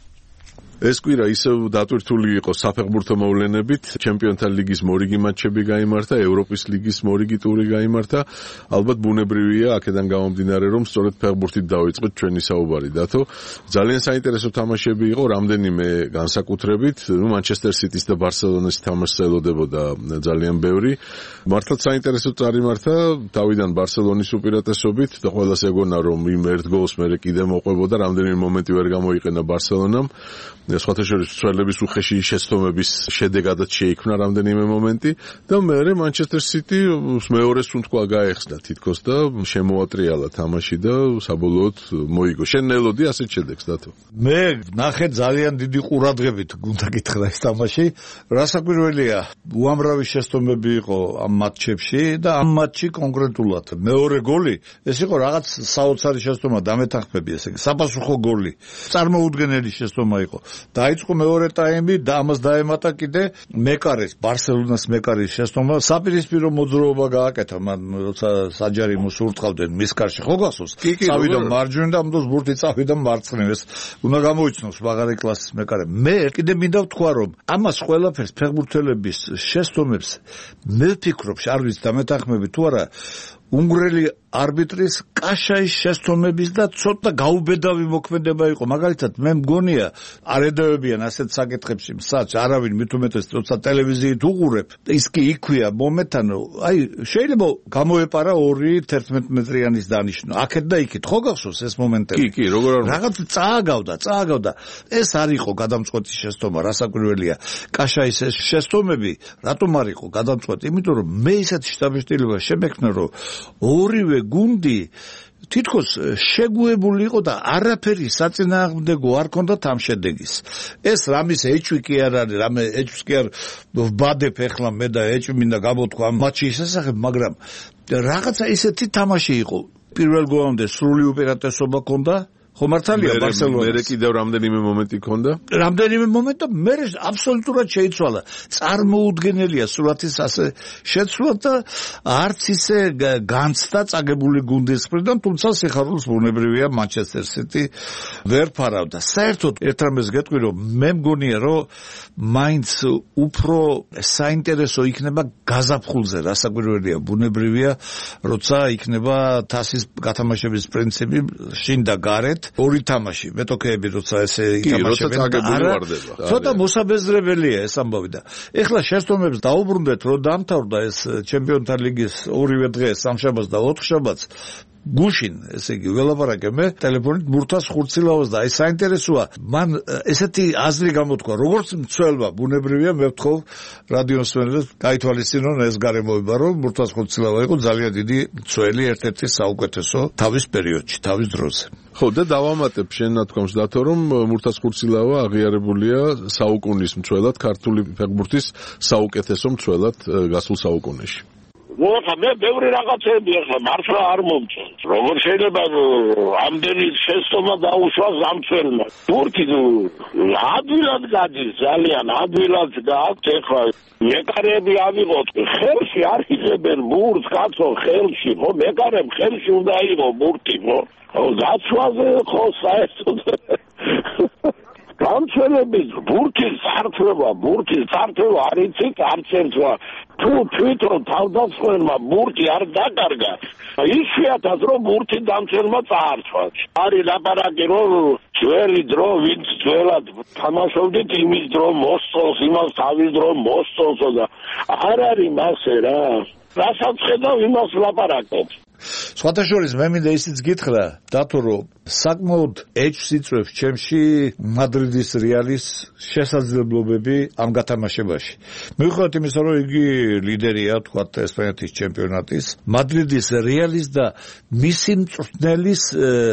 ეს კვირა ისევ დატვირთული იყო საფეხბურთო მოვლენებით, ჩემპიონთა ლიგის მორიგი მატჩები გაიმართა, ევროპის ლიგის მორიგი ტური გაიმართა. ალბათ ბუნებრივია აქედან გამომდინარე, რომ სწორედ ფეხბურთით დავიწყეთ ჩვენი საუბარი. დათო, ძალიან საინტერესო თამაშები იყო, რამდენიმე განსაკუთრებით, ნუ მანჩესტერ სიტის და ბარსელონის თამაშს ელოდებოდა ძალიან ბევრი. მართლაც საინტერესო წარიმართა, თავიდან ბარსელონის უპირატესობით და ყველას ეგონა, რომ იმ ერთ გოლს მერე კიდე მოყვებოდა, რამდენიმე მომენტი ვერ გამოიყენა ბარსელონამ. სხვათა შორის მცველების უხეში შეცდომების შედეგადაც შეიქმნა რამდენიმე მომენტი და მერე მანჩესტერ სიტი მეორეს თუნთქვა გაეხსნა თითქოს და შემოატრიალა თამაში და საბოლოოდ მოიგო. შენ ნელოდი ასეთ შედეგს დათო? მე ნახე ძალიან დიდი ყურადღებით გუნდა გითხრა ეს თამაში. რასაკვირველია, უამრავი შეცდომები იყო ამ მატჩებში და ამ მატჩი კონკრეტულად მეორე გოლი ეს იყო რაღაც საოცარი შეცდომა დამეთანხმები, ესე იგი საპასუხო გოლი. წარმოუდგენელი შეცდომა იყო. დაიწყო მეორე ტაიმი და ამას დაემატა კიდე მეკარეს, ბარსელონას მეკარის შეცდომა. საპირისპირო მოძრაობა გააკეთა მან, როცა საჯარი მოსურწყავდნენ მის კარში, ხო გასულს? წავიდა მარჯვნიდან და ამდოს ბურთი წავიდა მარცხნივ. ეს უნდა გამოიცნოს მაგარი კლასის მეკარე. მე კიდე მინდა ვთქვა, რომ ამას ყველაფერს ფეხბურთელების შეცდომებს მე ვფიქრობ, არ ვიცი დამეთანხმები თუ არა, უნგრელი არბიტრის კაშაის შეცდომების და ცოტა გაუბედავი მოქმედება იყო. მაგალითად, მე მგონია, არ ედავებიან ასეთ საკითხებში მსაც, არავინ მით უმეტეს როცა ტელევიზიით უყურებ, ის კი იქვია მომეთან, აი, შეიძლება გამოეპარა ორი თერთმეტ მეტრიანის დანიშნვა. აქეთ და იქით, ხო გახსოვს ეს მომენტები? კი, კი, როგორ არ რაღაც წააგავდა, წააგავდა. ეს არ იყო გადამწყვეტი შეცდომა, რასაკვირველია. კაშაის ეს შეცდომები რატომ არ იყო გადამწყვეტი? იმიტომ რომ მე ისეთი შტაბ-შტილება შემექნა, რომ ორივე გუნდი თითქოს შეგუებული იყო და არაფერი საწინააღმდეგო არ ქონდათ ამ შედეგის. ეს რამის ეჭვი კი არ არის, რამე ეჭვს კი არ ვბადებ ახლა მე და ეჭვი მინდა გამოთქვა ამ მატჩის შესახებ, მაგრამ რაღაცა ისეთი თამაში იყო. პირველ გოლამდე სრული უპირატესობა ქონდა ხო მართალია ბარსელონას. მე კიდევ რამდენიმე მომენტი ქონდა? რამდენიმე მომენტი და მე აბსოლუტურად შეიცვალა. წარმოუდგენელია სურათის ასე შეცვლა და არც ისე განცდა წაგებული გუნდის მხრიდან, თუმცა სიხარულს ბუნებრივია Manchester City ვერ ფარავდა. საერთოდ ერთ რამეს გეტყვი რომ მე მგონია რომ მაინც უფრო საინტერესო იქნება გაზაფხულზე, რასაკვირველია, ბუნებრივია, როცა იქნება თასის გათამაშების პრინციპი შინ და გარეთ ორი თამაში, მეტოქეები როცა ესე ითამაშებენ და არა ცოტა მოსაბეზრებელია ეს ამბავი და ეხლა შეცდომებს დაუბრუნდეთ რომ დამთავრდა ეს ჩემპიონთა ლიგის ორივე დღე სამშაბათს და ოთხშაბათს გუშინ, ესე იგი, ველაპარაკე მე ტელეფონით მურთას ხურცილაოს და ეს საინტერესოა. მან ესეთი აზრი გამოთქვა, როგორც მცველმა, ბუნებრივია, მე ვთხოვ რადიოს მსმენელებს გაითვალისწინონ ეს გარემოება, რომ მურთას ხურცილავა იყო ძალიან დიდი მცველი, ერთ-ერთი საუკეთესო თავის პერიოდში, თავის დროზე. ხო, და დავამატებ შენ ნათქვამს დათო, რომ მურთას ხურცილავა აღიარებულია საუკუნის მცველად, ქართული ფეხბურთის საუკეთესო მცველად გასულ საუკუნეში. მოხა მე ბევრი რაღაცები ახლა მართლა არ მომწონს. როგორ შეიძლება ამდენი შეცდომა დაუშვას ამცველმა. თურქი ადვილად გადის, ძალიან ადვილად გააქვთ ახლა მეკარეები ავიღოთ. ხელში არ იღებენ ბურთს, კაცო, ხელში, ხო, მეკარემ ხელში უნდა იყო ბურთი, ხო? გაცვაზე ხო საერთოდ გამცველების ბურთის სარწმუნოება, ბურთის სარწმუნოება არ იცით, არც ერთმა თუ თვითონ თავდამსხმელმა ბურთი არ დაკარგა, იშვიათად რომ ბურთი დამცველმა წაართვას. არის ლაპარაკი რომ ძველი დრო ვინც ძველად თამაშობდით იმის დრო მოსწონს, იმას თავის დრო მოსწონსო და არ არის მასე რა. რასაც ხედავ იმას ლაპარაკობ. სხვათა შორის მე მინდა ისიც გითხრა დათო რომ საკმაოდ ეჭვს იწვევს ჩემში მადრიდის რეალის შესაძლებლობები ამ გათამაშებაში. მიუხედავად იმისა რომ იგი ლიდერია თქვათ ესპანეთის ჩემპიონატის, მადრიდის რეალის და მისი მწვრთნელის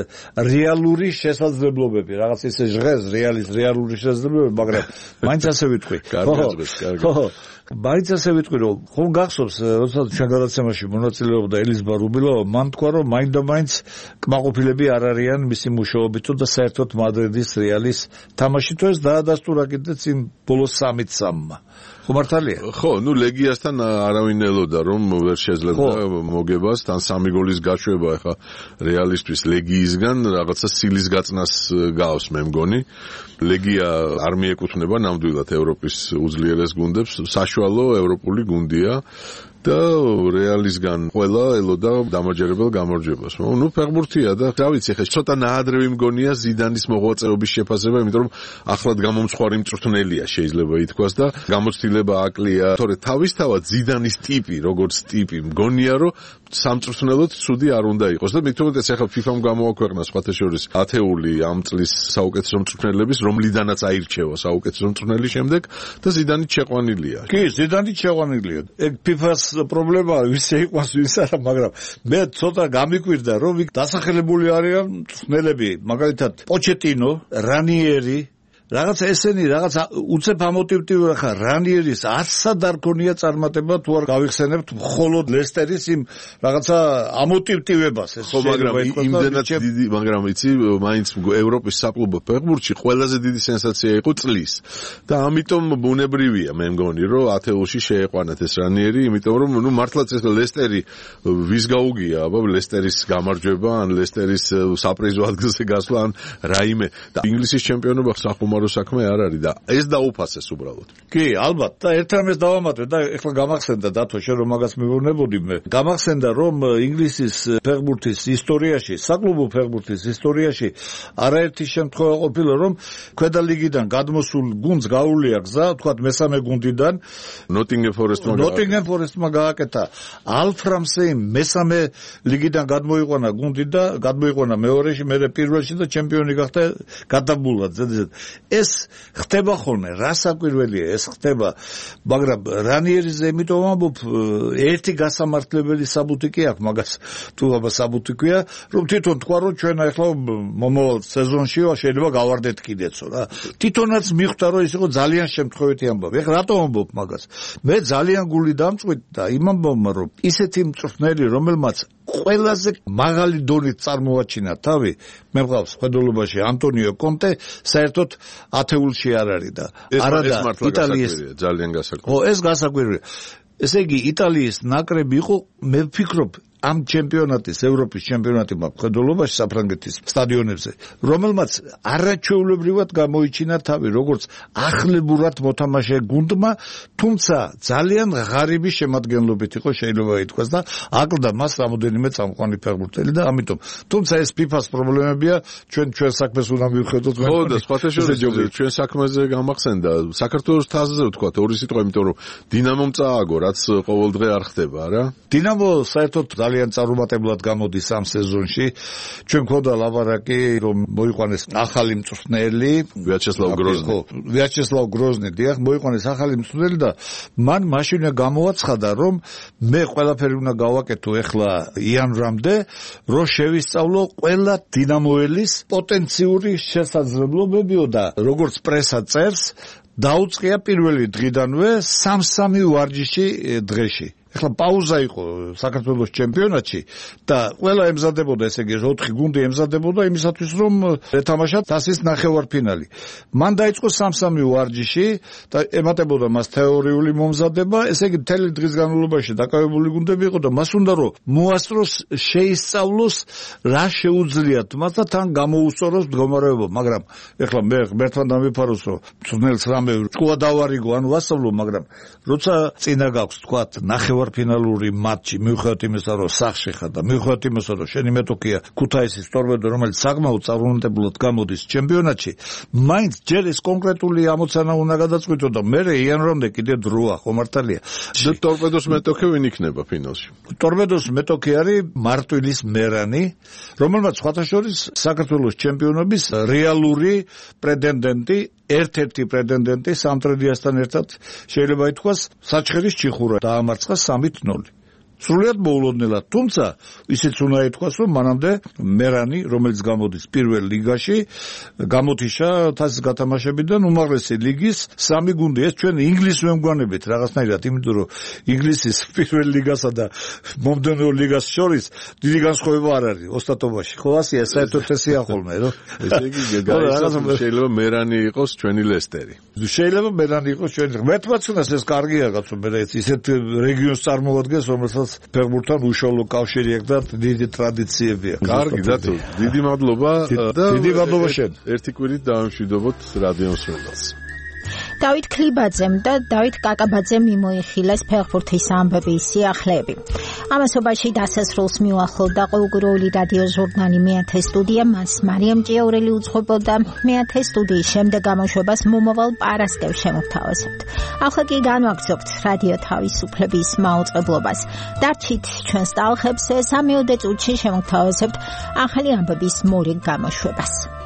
რეალური შესაძლებლობები, რაღაც ისე ჟღერს რეალის რეალური შესაძლებლობები, მაგრამ მაინც ასე ვიტყვი. კარგაძვეს, კარგი. მაინც ასე ვიტყვი რომ ხომ გახსოვს როდესაც ჩვენ გადაცემაში მონაწილეობდა ელიზბა რუბილოვა, მან თქვა რომ მაინდა-მაინც კმაყოფილები არ არიან მისი მუშაობითო და საერთოდ მადრიდის რეალის თამაშითო ეს დაადასტურა კიდეც იმ ბოლოს სამით სამმა. ხო მართალია? ხო, ნუ ლეგიასთან არავინ ელოდა რომ ვერ შეძლებდა მოგებას, თან სამი გოლის გაშვება ახლა რეალისტვის ლეგიისგან რაღაცა სილის გაწნას გავს მე მგონი. ლეგია არ მიეკუთვნება ნამდვილად ევროპის უძლიერეს გუნდებს, საშუალო ევროპული გუნდია. და რეალისგან ყველა ელოდა დამაჯერებელ გამარჯვებას. ნუ ფეხბურთია და რა ვიცი, ხე ცოტა ნაადრევი მგონია ზიდანის მოღვაწეობის შეფასება, იმიტომ რომ ახლად გამომცხვარი მწვრთნელია შეიძლება ითქვას და გამოცდილება აკლია. თორე თავისთავად ზიდანის ტიპი, როგორც ტიპი, მგონია რომ სამწვრთნელოდ ცუდი არ უნდა იყოს და მithumetes ახლა FIFA-მ გამოაქვეყნა სხვათა შორის ათეული ამ წლის საუკეთესო მწვრთნელების, რომლიდანაც აირჩევა საუკეთესო მწვრთნელი შემდეგ და ზიდანიც შეყვანილია. კი, ზიდანიც შეყვანილია. ეგ FIFA-ს პრობლემაა, ვისე იყვას, ვის არა, მაგრამ მე ცოტა გამიკვირდა, რომ იქ დასახელებული არიან მწვრთნელები, მაგალითად პოჩეტინო, რანიერი, რაღაცა ესენი, რაღაცა უცებ ამოტივტივია ხა რანიერის არცად არ ქონია წარმატება თუ არ გავიხსენებთ მხოლოდ ლესტერის იმ რაღაცა ამოტივტივებას ეს ხო, მაგრამ იმდენად დიდი, მაგრამ იცი, მაინც ევროპის საკლუბო ფეხბურთში ყველაზე დიდი სენსაცია იყო წლის და ამიტომ ბუნებრივია მე მგონი რომ ათეულში შეეყვანათ ეს რანიერი, იმიტომ რომ ნუ მართლაც ეს ლესტერი ვის გაუგია, აბა ლესტერის გამარჯვება ან ლესტერის საპრიზო ადგილზე გასვლა ან რაიმე და ინგლისის ჩემპიონობა სახუმარო საქმე არ არის და ეს დაუფასეს უბრალოდ. კი, ალბათ და ერთ რამეს დავამატე და ეხლა გამახსენდა დათო შენ რომ მაგას მივუნებოდი მე. გამახსენდა რომ ინგლისის ფეხბურთის ისტორიაში, საკლუბო ფეხბურთის ისტორიაში არაერთი შემთხვევა ყოფილა რომ ქვედა ლიგიდან გადმოსულ გუნდს გაუვლია გზა, თქვათ მესამე გუნდიდან Nottingham Forest-მა Nottingham Forest-მა გააკეთა. ალფ რამსეიმ მესამე ლიგიდან გადმოიყვანა გუნდი და გადმოიყვანა მეორეში, მერე პირველში და ჩემპიონი გახდა გადაბულად ზედიზედ. ეს ხდება ხოლმე, რასაკვირველია ეს ხდება, მაგრამ რანიერიზე იმიტომ ამბობ ერთი გასამართლებელი საბუთი კი აქვს, მაგას თუ აბა საბუთი ქვია, რომ თვითონ თქვა რომ ჩვენ ახლა მომავალ სეზონში შეიძლება გავარდეთ კიდეცო რა. თვითონაც მიხვდა რომ ის იყო ძალიან შემთხვევითი ამბავი. ეხლა რატომ ამბობ მაგას? მე ძალიან გული დამწვით და იმ ამბავმა რომ ისეთი მწვრთნელი, რომელმაც ყველაზე მაღალი დონით წარმოაჩინა თავი. მე მყავს ხედულობაში ანტონიო კონტე, საერთოდ ათეულში არ არის და არადა იტალიის ძალიან გასაკვირია. ო ეს გასაკვირია. ესე იგი იტალიის ნაკრები იყო, მე ვფიქრობ, ამ ჩემპიონატის, ევროპის ჩემპიონატი მხედველობაში საფრანგეთის სტადიონებზე, რომელმაც არაჩვეულებრივად გამოიჩინა თავი, როგორც ახლებურად მოთამაშე გუნდმა, თუმცა ძალიან ღარიბი შემადგენლობით იყო, შეიძლება ითქვას და აკლდა მას რამოდენიმე წამყვანი ფეხბურთელი და ამიტომ, თუმცა ეს ფიფას პრობლემებია, ჩვენ ჩვენ საქმეს უნდა მივხედოთ. ხო და სხვათა შორის ჩვენ საქმეზე გამახსენდა საქართველოს თასზე ვთქვა ორი სიტყვა, იმიტომ რომ დინამომ წააგო, რაც ყოველდღე არ ხდება, რა. დინამო საერთოდ ძალიან წარუმატებლად გამოდის ამ სეზონში. ჩვენ ქონდა ლაბარაკი, რომ მოიყვანეს ახალი მწვრთნელი, ვიაჩესლავ გროზნი. ვიაჩესლავ გროზნი, დიახ, მოიყვანეს ახალი მწვრთნელი და მან მაშინ გამოაცხადა, რომ მე ყველაფერი უნდა გავაკეთო ეხლა იანვრამდე, რომ შევისწავლო ყველა დინამოელის პოტენციური შესაძლებლობებიო და როგორც პრესა წერს, დაუწყია პირველი დღიდანვე სამ-სამი ვარჯიში დღეში. ეხლა პაუზა იყო საქართველოს ჩემპიონატში და ყველა ემზადებოდა, ესე იგი ოთხი გუნდი ემზადებოდა იმისათვის, რომ ეთამაშათ თასის ნახევარფინალი. მან დაიწყო სამ-სამი ვარჯიში და ემატებოდა მას თეორიული მომზადება, ესე იგი მთელი დღის განმავლობაში დაკავებული გუნდები იყო და მას უნდა რომ მოასწროს, შეისწავლოს რა შეუძლიათ მას და თან გამოუსწოროს მდგომარეობა, მაგრამ ეხლა მე ღმერთთან დამიფაროს, რომ მწვრთნელს რამე ჭკუა დავარიგო, ანუ ვასწავლო, მაგრამ როცა წინა გაქვს თქვათ ნახევარ ფინალური მატჩი, მიუხედავად იმისა, რომ სახში ხარ და მიუხედავად იმისა, რომ შენი მეტოქია ქუთაისის ტორპედო, რომელიც საკმაოდ წარუმატებლად გამოდის ჩემპიონატში, მაინც ჯერ ეს კონკრეტული ამოცანა უნდა გადაწყვიტო და მე იანვრამდე კიდე დროა, ხო მართალია. და ტორპედოს მეტოქი ვინ იქნება ფინალში? ტორპედოს მეტოქი არის მარტვილის მერანი, რომელმაც სხვათა შორის საქართველოს ჩემპიონობის რეალური პრეტენდენტი, ერთ-ერთი პრეტენდენტი სამტრედიასთან ერთად შეიძლება ითქვას, საჩხერის ჩიხურა დაამარცხა სამით ნული. სრულიად მოულოდნელად, თუმცა ისიც უნდა ითქვას, რომ მანამდე მერანი, რომელიც გამოდის პირველ ლიგაში, გამოთიშა თასის გათამაშებიდან უმაღლესი ლიგის სამი გუნდი. ეს ჩვენ ინგლისს ვემგვანებით რაღაცნაირად, იმიტომ რომ ინგლისის პირველ ლიგასა და მომდევნო ლიგას შორის დიდი განსხვავება არ არის ოსტატობაში. ხო ასია, საერთოდ ესეა ხოლმე, რომ ესე იგი შეიძლება მერანი იყოს ჩვენი ლესტერი. შეიძლება მერანი იყოს ჩვენი. მეთმაც უნდას ეს კარგია კაცო, მე ისეთ რეგიონს წარმოვადგენს, რომელსაც ფეხბურთთან უშუალო კავშირი აქვს და დიდი ტრადიციები აქვს. კარგი, დათო, დიდი მადლობა და დიდი მადლობა შენ. ერთი კვირით დავამშვიდობოთ რადიოს როლს. დავით ქლიბაძემ და დავით კაკაბაძემ მიმოიხილეს ფეხბურთის ამბების სიახლეები. ამასობაში დასასრულს მიუახლოვდა ყოველკვირეული რადიო ჟურნალი მეათე სტუდია, მას მარიამ ჭიაურელი უძღვებოდა. მეათე სტუდიის შემდეგ გამოშვებას მომავალ პარასკევს შემოგთავაზებთ. ახლა კი განვაგრძობთ რადიო თავისუფლების მაუწყებლობას. დარჩით ჩვენს ტალღებზე, სამეოდე წუთში შემოგთავაზებთ ახალი ამბების მორიგ გამოშვებას.